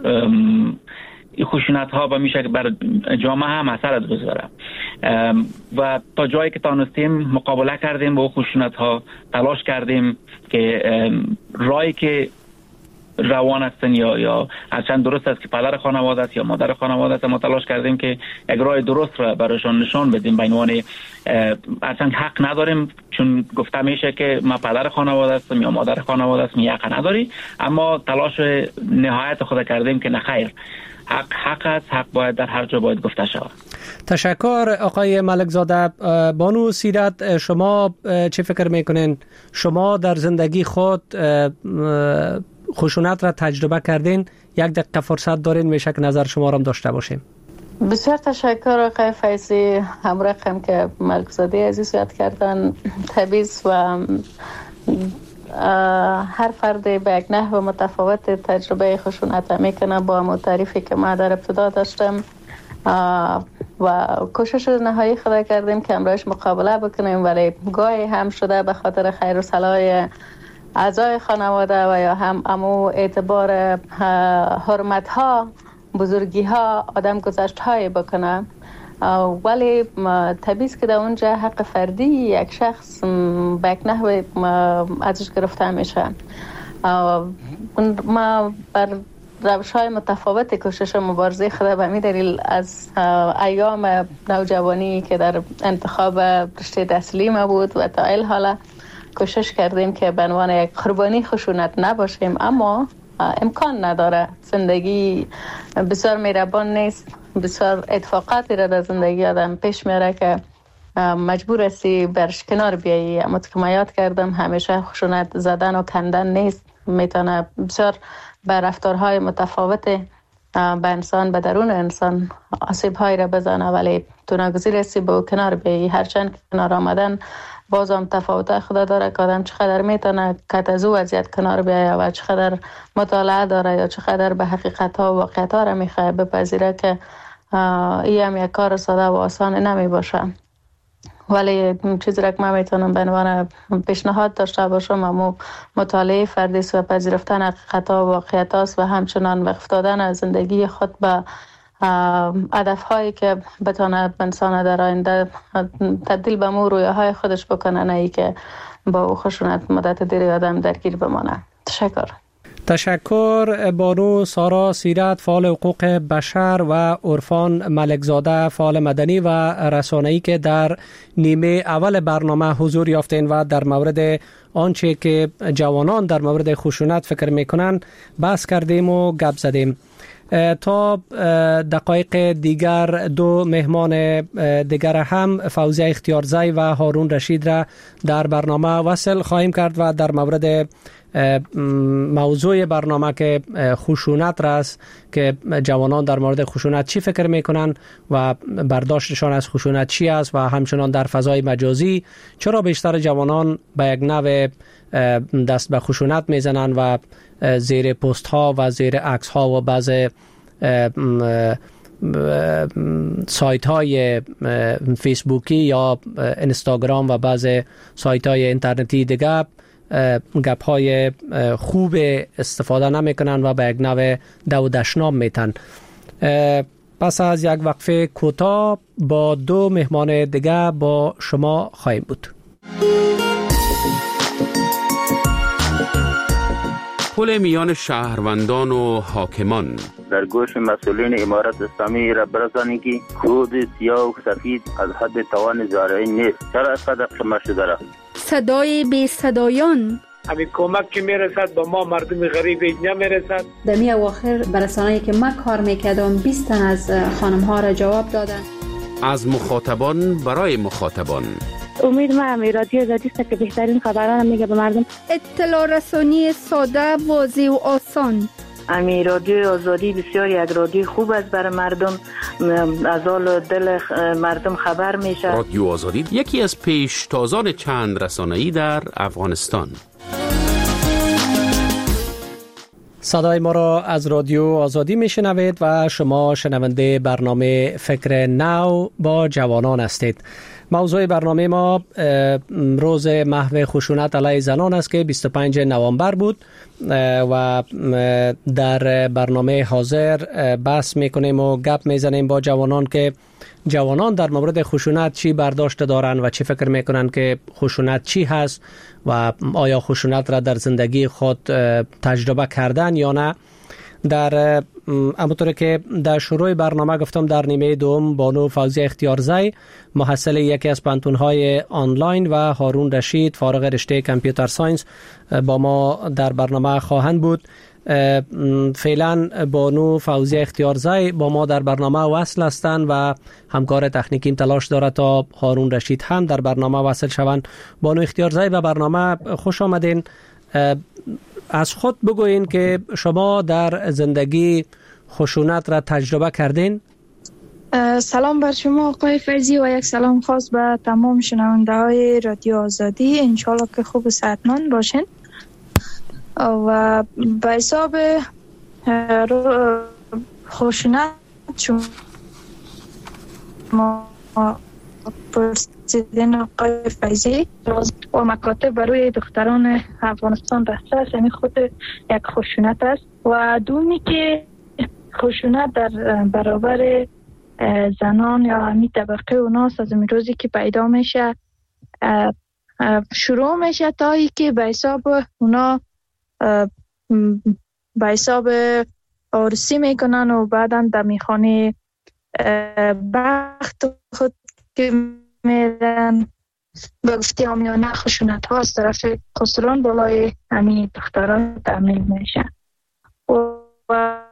خشونت ها و میشه که بر جامعه هم اثر بگذاره و تا جایی که تانستیم مقابله کردیم با خشونت ها، تلاش کردیم که راهی که روان هستن یا هرچند درست است که پدر خانواده است یا مادر خانواده است، ما تلاش کردیم که یک راه درست را برایشان نشان بدیم. به عنوان هرچند حق نداریم، چون گفته میشه که ما پدر خانواده هستم یا مادر خانواده هستم، حق نداری، اما تلاش نهایت خود کردیم که نخیر، حق است، حق باید در هر جا باید گفته شود. تشکر آقای ملکزاده. بانو سیرت، شما چه فکر میکنین؟ شما در زندگی خود خشونت را تجربه کردین؟ یک دقیقه فرصت دارین، میشه که نظر شما را هم داشته باشیم. بسیار تشکر آقای فیضی، همراه هم که ملکزاده عزیز یاد کردن. تبعیض و هر فرد به یک نحو متفاوت تجربه خشونت میکنه با همون تعریفی که ما در ابتدا داشتم و کوشش نهایی خود کردیم که همراهش مقابله بکنیم، ولی گاهی هم شده به خاطر خیر و صلاح اعضای خانواده و یا هم امو اعتبار حرمت ها، بزرگی ها، آدم گذشت های بکنه، ولی تبعیض که در اونجا حق فردی یک شخص به یک نحو ازش گرفته میشه. ما بر روش های متفاوت کوشش مبارزه خود به می دلیل از ایام نوجوانی که در انتخاب رشته تحصیلی ما بود و تا این حالا کوشش کردیم که به عنوان یک قربانی خشونت نباشیم، اما امکان نداره. زندگی بسیار مهربان نیست، بسیار اتفاقاتی را در زندگی آدم پیش میاره که مجبور هستی برش کنار بیایی. اما که ما یاد کردم همیشه خشونت زدن و کندن نیست، میتونه بسیار به رفتارهای متفاوت به انسان، به درون انسان آسیب‌هایی را بزنه، ولی تو ناگزیر هستی با کنار بیایی. هرچند که کنار آمدن باز هم تفاوت خدا داره که آدم چقدر میتونه کت از او وضعیت کنار بیایه و چقدر مطالعه داره یا چقدر به حقیقت ها و واقعیت ها را میخواه بپذیره که این هم یک کار ساده و آسان نمی باشه. ولی چیزی را که من میتونم به عنوان پیشنهاد داشته باشم اما مطالعه فردی و پذیرفتن حقیقت ها و واقعیت هاست و همچنان وقف دادن از زندگی خود به هدف هایی که بتونه انسان در آینده تبدیل به مو رویاهای خودش بکنه، نه ای که با خشونت مدت دیری آدم درگیر بمانه. تشکر بانو سارا سیرت، فعال حقوق بشر، و عرفان ملکزاده، فعال مدنی و رسانه‌ای که در نیمه اول برنامه حضور یافتین و در مورد آنچه که جوانان در مورد خشونت فکر میکنن بحث کردیم و گپ زدیم. تا دقایق دیگر دو مهمان دیگر هم، فوزیه اختیارزی و هارون رشید را در برنامه وصل خواهیم کرد و در مورد موضوع برنامه که خشونت است، که جوانان در مورد خشونت چی فکر میکنن و برداشتشان از خشونت چی است، و همچنان در فضای مجازی چرا بیشتر جوانان به یک نوع دست به خشونت میزنن و زیر پست ها و زیر عکس ها و بعض سایت های فیسبوکی یا اینستاگرام و بعض سایت های اینترنتی دیگه گپ های خوب استفاده نمی کنن و به یک نوع دو دشنام میتن. پس از یک وقفه کوتاه با دو مهمان دیگه با شما خواهیم بود. پل میان شهروندان و حاکمان در گوش مسئولین امارت اسلامی را برسانید که خود سیاه و سفید از حد توان زارعی نیست. چرا از قدر شما شده را؟ صدای بی صدایان همین کمک که میرسد با ما مردم غریب اینجا میرسد. در می اواخر برسانه‌ای که من کار میکردم 20 تن از خانم ها را جواب دادن. از مخاطبان برای مخاطبان. امید من رادیو آزادی است که بهترین خبران میگه به مردم. اطلاع رسانی ساده، واضح و آسان. امی رادیو آزادی بسیار یک رادیو خوب است برای مردم، از حال دل مردم خبر میشه. رادیو آزادی یکی از پیشتازان چند رسانه‌ای در افغانستان. صدای ما را از رادیو آزادی میشنوید و شما شنونده برنامه فکر نو با جوانان هستید. موضوع برنامه ما روز محو خشونت علیه زنان است که 25 نوامبر بود و در برنامه حاضر بحث میکنیم و گپ میزنیم با جوانان که جوانان در مورد خشونت چی برداشت دارن و چی فکر میکنن که خشونت چی هست و آیا خشونت را در زندگی خود تجربه کردن یا نه. در همونطور که در شروع برنامه گفتم، در نیمه دوم بانو فوزیه اختیارزی محصل یکی از پانتون‌های آنلاین و هارون رشید فارغ رشته کامپیوتر ساینس با ما در برنامه خواهند بود. فعلا بانو فوزیه اختیارزی با ما در برنامه وصل هستند و همکار تکنیکیم تلاش دارد تا هارون رشید هم در برنامه وصل شوند. بانو اختیارزی به برنامه خوش آمدین. از خود بگوین که شما در زندگی خشونت را تجربه کردین؟ سلام بر شما آقای فیضی و یک سلام خاص به تمام شنونده های رادیو آزادی. انشالله که خوب و صحتمند باشین. و به حساب خشونت شما پرسیدین آقای فیضی و مکاتب برای دختران افغانستان بسته است، یعنی خود یک خشونت است. و دومی که خشونت در برابر زنان یا همی طبقه اوناست از روزی که پیدا میشه شروع میشه تا ای که به حساب اونا به حساب عروسی میکنن و بعدا در میخانه بخت خود که میرن به گفته آمیانه خشونت ها از طرف خسران بالای همین دختران تعمیل میشه. و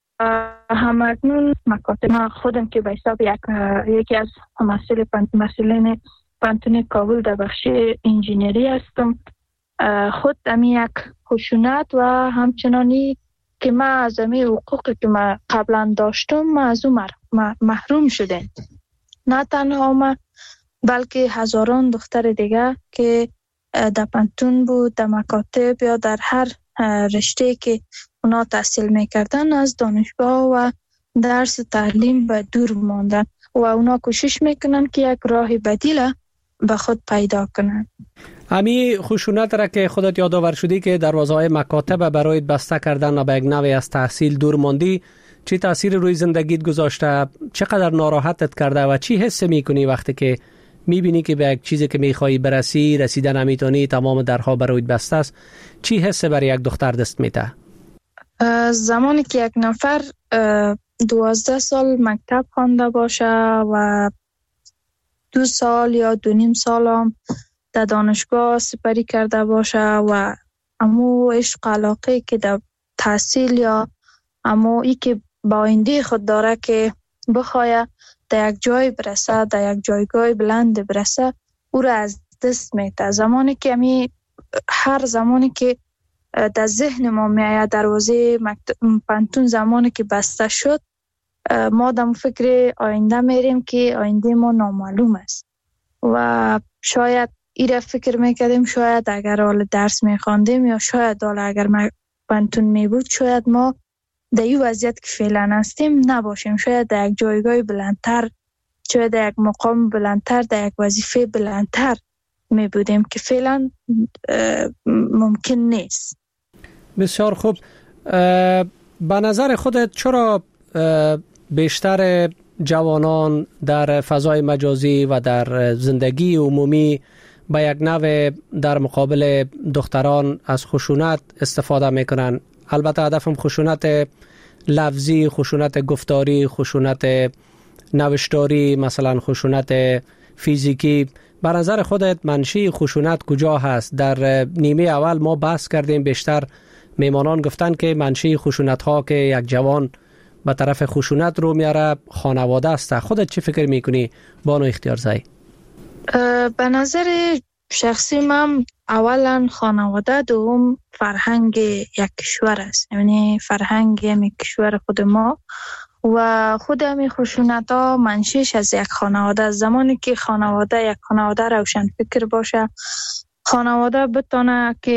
همکنون مکاتب ما خودم که به حساب یکی از مسئولین پانتون کابل در بخش انجینری هستم، خود امی یک خشونت و همچنانی که ما از امی حقوقی که ما قبلا داشتم ما از اون محروم شدیم. نه تنها ما بلکه هزاران دختر دیگه که در پانتون بود، در مکاتب یا در هر رشته که اونا تحصیل میکردن از دانشگاه و درس تعلیم به دور ماندن و اونا کوشش میکنن که یک راه بدیل به خود پیدا کنن. امی خشونت را که خودت یادآور شدی که دروازه‌های مکاتب برای بسته کردن و به یک نوع از تحصیل دور ماندی، چی تاثیر روی زندگیت گذاشته؟ چقدر ناراحتت کرده و چی حس میکنی وقتی که میبینی که به یک چیزی که میخوایی برسی رسیدن نمیتونی، تمام درها برایت بسته است؟ چی حس برای یک دختر دست میده؟ زمانی که یک نفر 12 سال مکتب خوانده باشه و 2 سال یا 2.5 سال هم در دانشگاه سپری کرده باشه و امو عشق علاقه که در تحصیل یا امو ای که با آینده خود داره که بخواه در یک جای برسه، در یک جایگاه بلند برسه، او را از دست میده. زمانی که هر زمانی که در ذهن ما میآید دروازه پانتون زمانی که بسته شد، ما در فکر آینده میریم که آینده ما نامعلوم است و شاید ایره فکر میکردیم شاید اگر حال درس میخواندیم یا شاید حال اگر پانتون میبود شاید ما در این وضعیت که فعلا هستیم نباشیم، شاید در یک جایگاه بلندتر، شاید در یک مقام بلندتر، در یک وظیفه بلندتر میبودیم که فعلا ممکن نیست. بسیار خوب. به نظر خودت چرا بیشتر جوانان در فضای مجازی و در زندگی عمومی به یک نوع در مقابل دختران از خشونت استفاده میکنن؟ البته هدفم خشونت لفظی، خشونت گفتاری، خشونت نوشتاری، مثلا خشونت فیزیکی. به نظر خودت منشأ خشونت کجا هست؟ در نیمه اول ما بحث کردیم، بیشتر میمانان گفتن که منشأ خشونت ها که یک جوان به طرف خشونت رو میاره خانواده است. خودت چی فکر میکنی بانو اختیارزی؟ به نظر شخصی من اولا خانواده، دوم فرهنگ یک کشور است، یعنی فرهنگ یک کشور خود ما و خود همین خشونت ها منشأش از یک خانواده. زمانی که خانواده یک خانواده روشن فکر باشه، خانواده بتونه که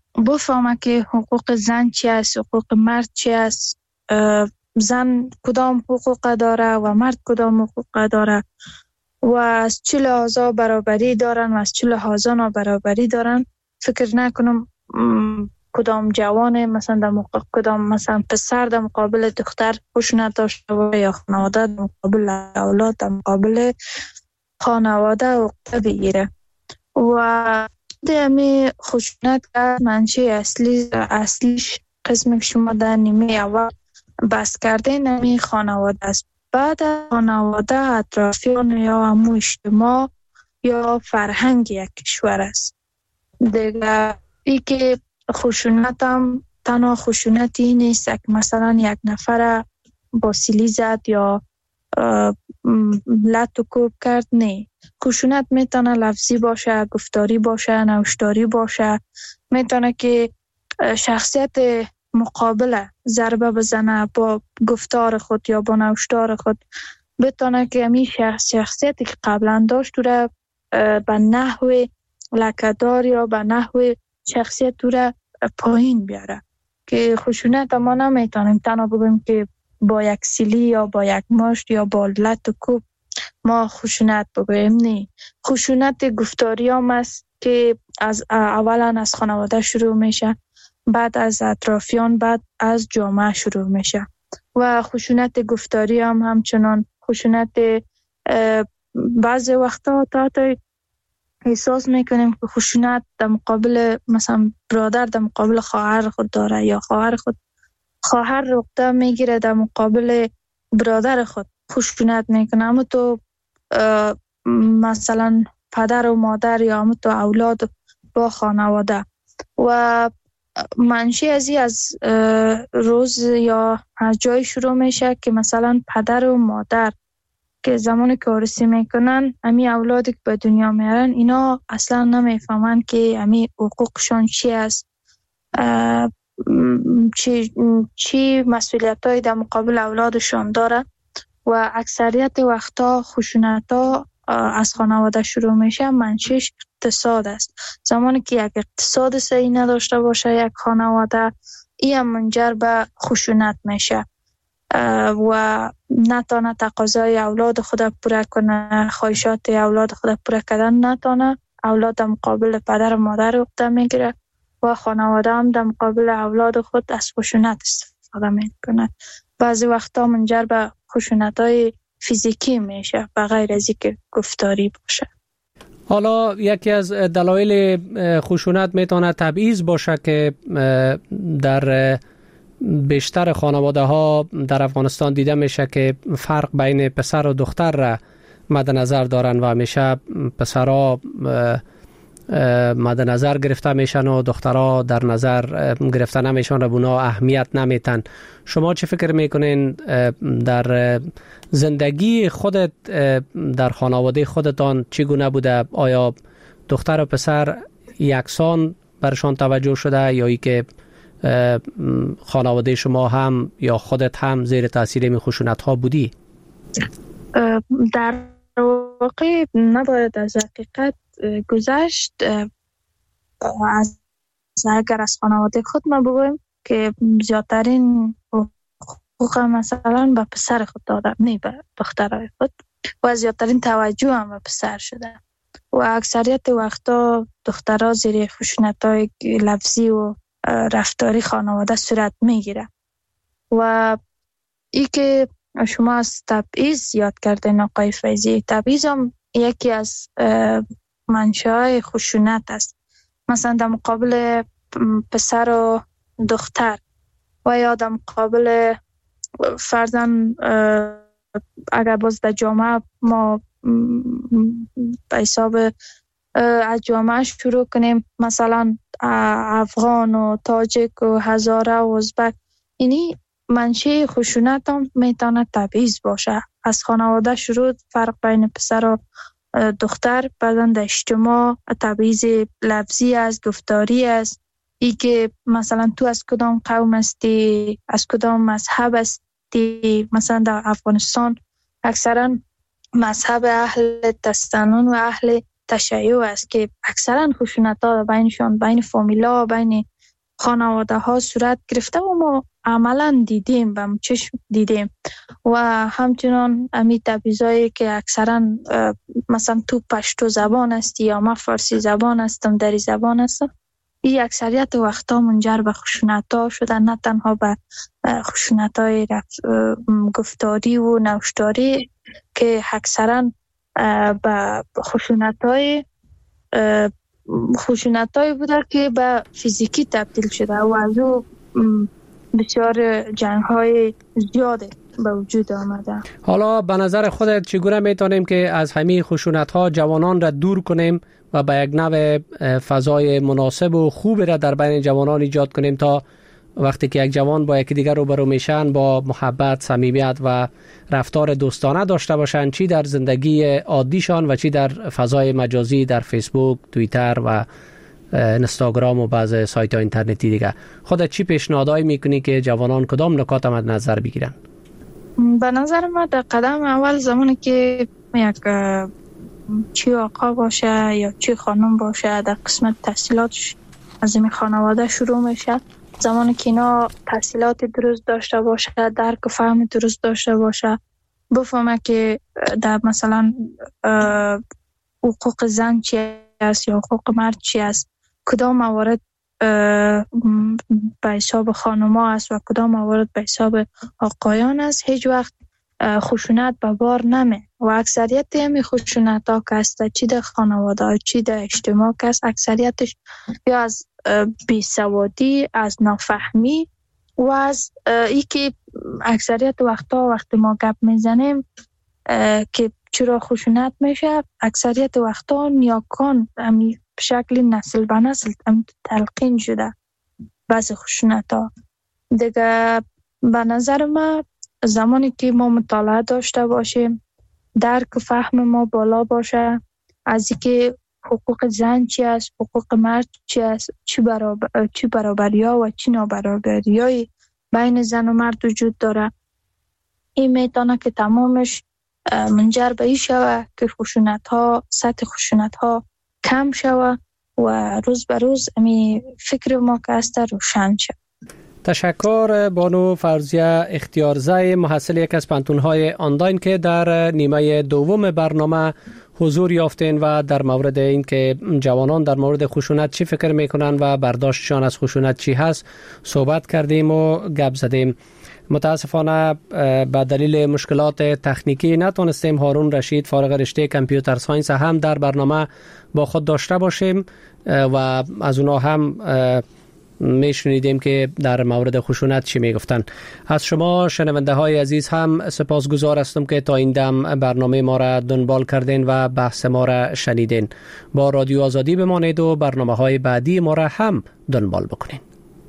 بفهمه که حقوق زن چی است، حقوق مرد چی است، زن کدام حقوق داره و مرد کدام حقوق داره و از چه لحاظا برابری دارن و از چه لحاظا نابرابری دارن. فکر نکنم کدام جوان مثلا کدام مثلا پسر در مقابل دختر خشونت داشته باشه یا خانواده در مقابل اولاد در مقابل خانواده حقوق بگیره. و دمی خشونت منشأ اصلیش قسمی که شما در نیمه اول بحث کرده نمی خانواده است. بعد خانواده اطرافیان یا همون اجتماع یا فرهنگ یک کشور است. دیگه ای که خشونت هم تنها خشونتی نیست که مثلا یک نفر با سیلی زد یا لط و کوب کرد. نه، خشونت میتونه لفظی باشه، گفتاری باشه، نوشتاری باشه. میتونه که شخصیت مقابل ضربه بزنه با گفتار خود یا با نوشتار خود. بتونه که همین شخصیتی که قبلا داشت رو به نحو لکه‌دار یا به نحو شخصیت رو پایین بیاره. که خشونت ما نمیتونیم تنها بگیم که با یک سیلی یا با یک مشت یا با لط و کوب ما خشونت بگویم. نه، خشونت گفتاری هم است که اولا از خانواده شروع میشه، بعد از اطرافیان، بعد از جامعه شروع میشه. و خشونت گفتاری هم همچنان خشونت بعضی وقتا تا احساس میکنیم که خشونت در مقابل مثلا برادر در مقابل خواهر خود داره یا خواهر رقطه میگیره در مقابل برادر خود خشونت میکنه. اما تو مثلا پدر و مادر یا اما تو اولاد با خانواده. و منشأ از روز یا از جای شروع میشه که مثلا پدر و مادر که زمانی که عروسی میکنن امی اولادی که به دنیا میارن اینا اصلا نمیفهمن که امی حقوقشون چی است، چی مسئولیتایی در مقابل اولادشون داره. و اکثریت وقتا خشونت‌ها از خانواده شروع میشه. منشأش اقتصاد است. زمانی که یک اقتصاد صحیح نداشته باشه یک خانواده، این منجر به خشونت میشه و نتونه تقاضای اولاد خود پوره کنه، خواهشات اولاد خود پوره کردن نتونه. اولاد در مقابل پدر و مادر عقده میگیره و خانواده هم در مقابل اولاد خود از خشونت استفاده میکنه. بعضی وقتا منجر به خشونت‌های فیزیکی میشه به غیر از اینکه گفتاری باشه. حالا یکی از دلایل خشونت میتونه تبعیض باشه که در بیشتر خانواده ها در افغانستان دیده میشه که فرق بین پسر و دختر را مد نظر دارن و همیشه پسرها مد نظر گرفته میشن و دخترها در نظر گرفته نمیشن و بنا اهمیت نمیتن. شما چه فکر میکنین در زندگی خودت در خانواده خودتان چگونه بوده؟ آیا دختر و پسر یکسان برشان توجه شده یا ای که خانواده شما هم یا خودت هم زیر تاثیر این خشونت ها بودی؟ در واقع نباید از حقیقت گذشت. از اگر از خانواده خود ما بگویم که زیادترین حقوق مثلا به پسر خود دادن، نه به دخترای خود، و زیادترین توجه هم به پسر شده و اکثریت وقتا دخترها زیر خشونت‌های لفظی و رفتاری خانواده صورت میگیره. و ای که شما از تبعیض یاد کردین آقای فیضی، تبعیض هم یکی از منشأهای خشونت است. مثلا در مقابل پسر و دختر و یا در مقابل فرزن اگر باز در جامعه ما به حساب از جامعه شروع کنیم، مثلا افغان و تاجک و هزاره و ازبک، اینی منشأ خشونت هم میتونه تبعیض باشه. از خانواده شروع فرق بین پسر و دختر، بعداً در اجتماع تبعیض لفظی است، گفتاری است. ای که مثلا تو از کدام قوم هستی، از کدام مذهب هستی. مثلا در افغانستان اکثرا مذهب اهل تستانون و اهل تشیع است که اکثرا خشونت‌ها بینشان، بین فامیلا، بین خانواده ها صورت گرفته و ما عملا دیدیم و چشم دیدیم و همچنان امی تبعیضایی که اکثرا مثلا تو پشتو زبان است یا ما فارسی زبان هستم دری زبان هستم، این اکثریت وقتا منجر به خشونت‌ها شدن، نه تنها به خشونت‌های گفتاری و نوشتاری که اکثرا به خشونت‌های بوده که به فیزیکی تبدیل شده و از او بسیار جنگ‌های زیاده به وجود آمده. حالا به نظر خودت چگونه میتونیم که از همین خشونت‌ها جوانان را دور کنیم و به یک نوع فضای مناسب و خوب را در بین جوانان ایجاد کنیم تا وقتی که یک جوان با یکی دیگر روبرو میشن با محبت، صمیمیت و رفتار دوستانه داشته باشن، چی در زندگی عادیشان و چی در فضای مجازی در فیسبوک، توییتر و اینستاگرام و بعض سایت ها اینترنتی دیگه. خودت چی پیشنهادایی میکنی که جوانان کدام نکات مد نظر بگیرن؟ به نظر من در قدم اول زمانی که یک چی آقا باشه یا چی خانم باشه در قسمت تحصیلاتش از این خانواده شروع میشه. زمانی که اینا تحصیلات درست داشته باشه، درک و فهم درست داشته باشه، بفهمه که در مثلا حقوق زن چی است یا حقوق مرد چی است، کدام موارد به حساب خانوما است و کدام موارد به حساب آقایان است، هیچ وقت خشونت به بار نمی و اکثریت همین خشونت ها که است چی در خانواده چی در اجتماع که است اکثریتش یا از بیسوادی، از نافهمی و از ای که اکثریت وقتی ما گپ میزنیم که چرا خشونت میشه، اکثریت وقتا نیاکان همی شکل نسل به نسل تلقین شده بعض خشونت ها دیگه. به نظر ما زمانی که ما مطالعه داشته باشیم، درک و فهم ما بالا باشه از اینکه حقوق زن چی است، حقوق مرد چی است، چی برابری‌ها و چی نابرابری‌های بین زن و مرد وجود داره، این میتونه که تمامش منجر به این شوه که سطح خشونت‌ها کم شوه و روز به روز امی فکر ما که است روشن شد. تشکر بانو فرضیه اختیارزی، محصل یک از پانتون‌های آنلاین که در نیمه دوم برنامه حضور یافتین و در مورد این که جوانان در مورد خشونت چی فکر میکنن و برداشتشان از خشونت چی هست صحبت کردیم و گپ زدیم. متاسفانه به دلیل مشکلات تکنیکی نتونستیم هارون رشید فارغ رشته کامپیوتر ساینس هم در برنامه با خود داشته باشیم و از اونا هم میشنیدیم که در مورد خشونت چی میگفتن. از شما شنونده های عزیز هم سپاسگزار هستم که تا این دم برنامه ما را دنبال کردین و بحث ما را شنیدین. با رادیو آزادی بمانید و برنامه های بعدی ما را هم دنبال بکنین.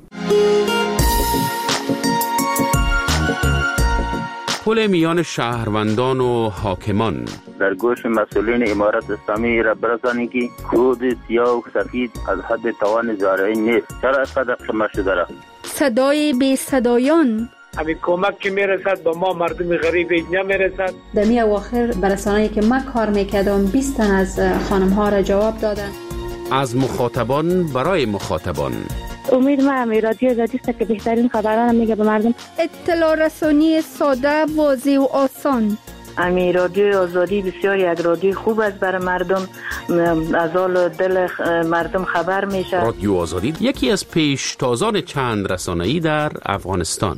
پل میان شهروندان و حاکمان در گوش مسئولین امارت اسلامی را برسانید که کود سیاه و سفید از حد توان زارعین نیست. چرا اینقدر شما شده را؟ صدای بی صدایان، همین کمک که میرسد با ما مردم غریب نمیرسد. در می اواخر برسانه‌ای که من کار میکردم 20 تن از خانم ها را جواب دادن. از مخاطبان برای مخاطبان. امید ما رادیو آزادی است که بهترین خبران میگه به مردم. اطلاع رسانی ساده، واضح و آسان. امی رادیو آزادی بسیار یک رادیو خوب است برای مردم، از حال دل مردم خبر میشه. رادیو آزادی یکی از پیشتازان چند رسانه‌ای در افغانستان.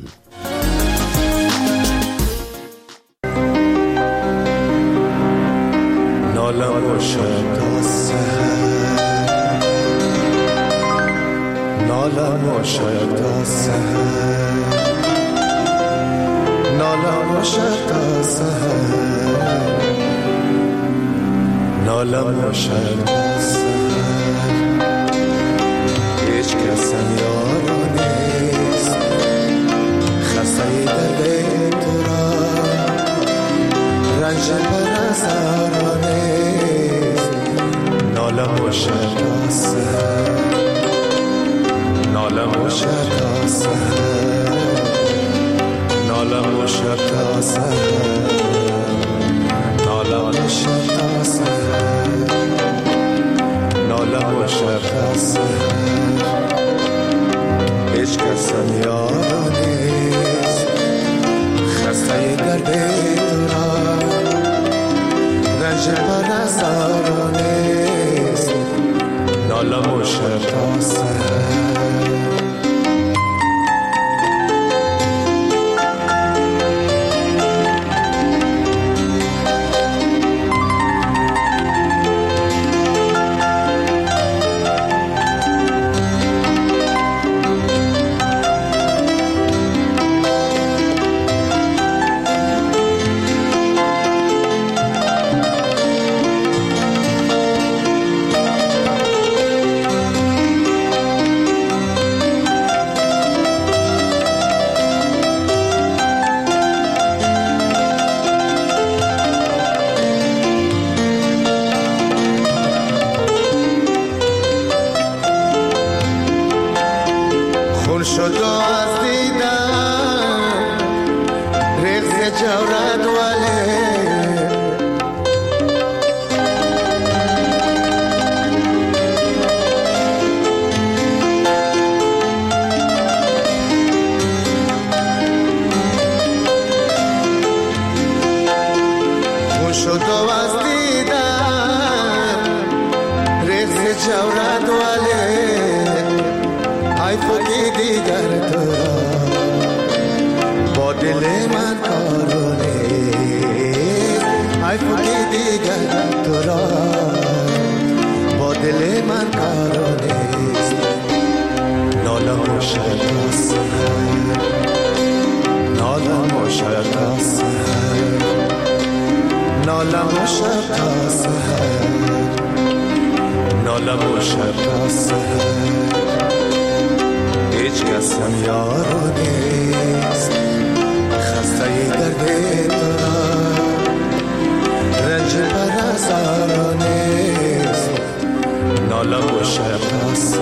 نالم و شاید تا سحر، نالم و شاید تا سحر، نالم و شاید تا سحر، هیچ کسم یارو نیست خسته دل تو را، رنج پرستارو نیست، نالم و شاید تا سحر، نالم و شب تا سحر، نالم و شب تا سحر، نالم و شب تا سحر، نالم و شب تا سحر، خوش و دو از دیدن رغز جورد ولی خوش و دو از دیدن رغز جورد ولی ای فوقی دیگر تو را با دل من کارو نیست ای فوقی دیگر تو را با دل من کارو نیست نالم و شرکاس نالم و شرکاس نالم و شرکاس نالم و شرکاس هیچ کسم یارو نیست خسته درد تو را رنج برازارو نیست نالم و شرکاس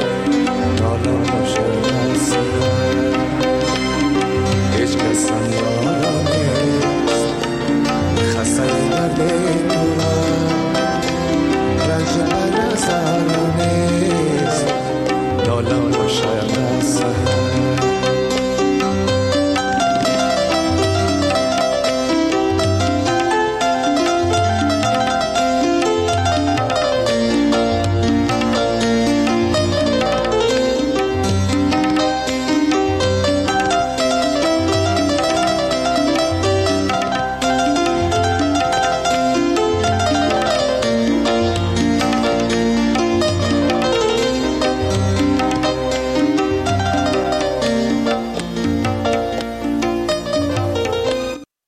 It's just